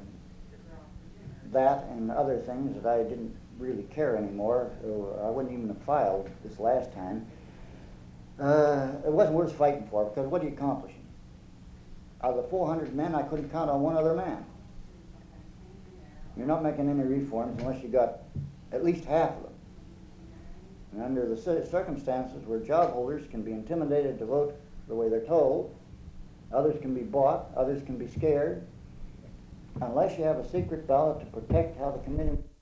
that and other things that I didn't really care anymore, I wouldn't even have filed this last time. It wasn't worth fighting for, because what are you accomplishing? Out of the 400 men, I couldn't count on one other man. You're not making any reforms unless you got at least half of them. And under the circumstances where job holders can be intimidated to vote the way they're told, others can be bought, others can be scared, unless you have a secret ballot to protect how the committee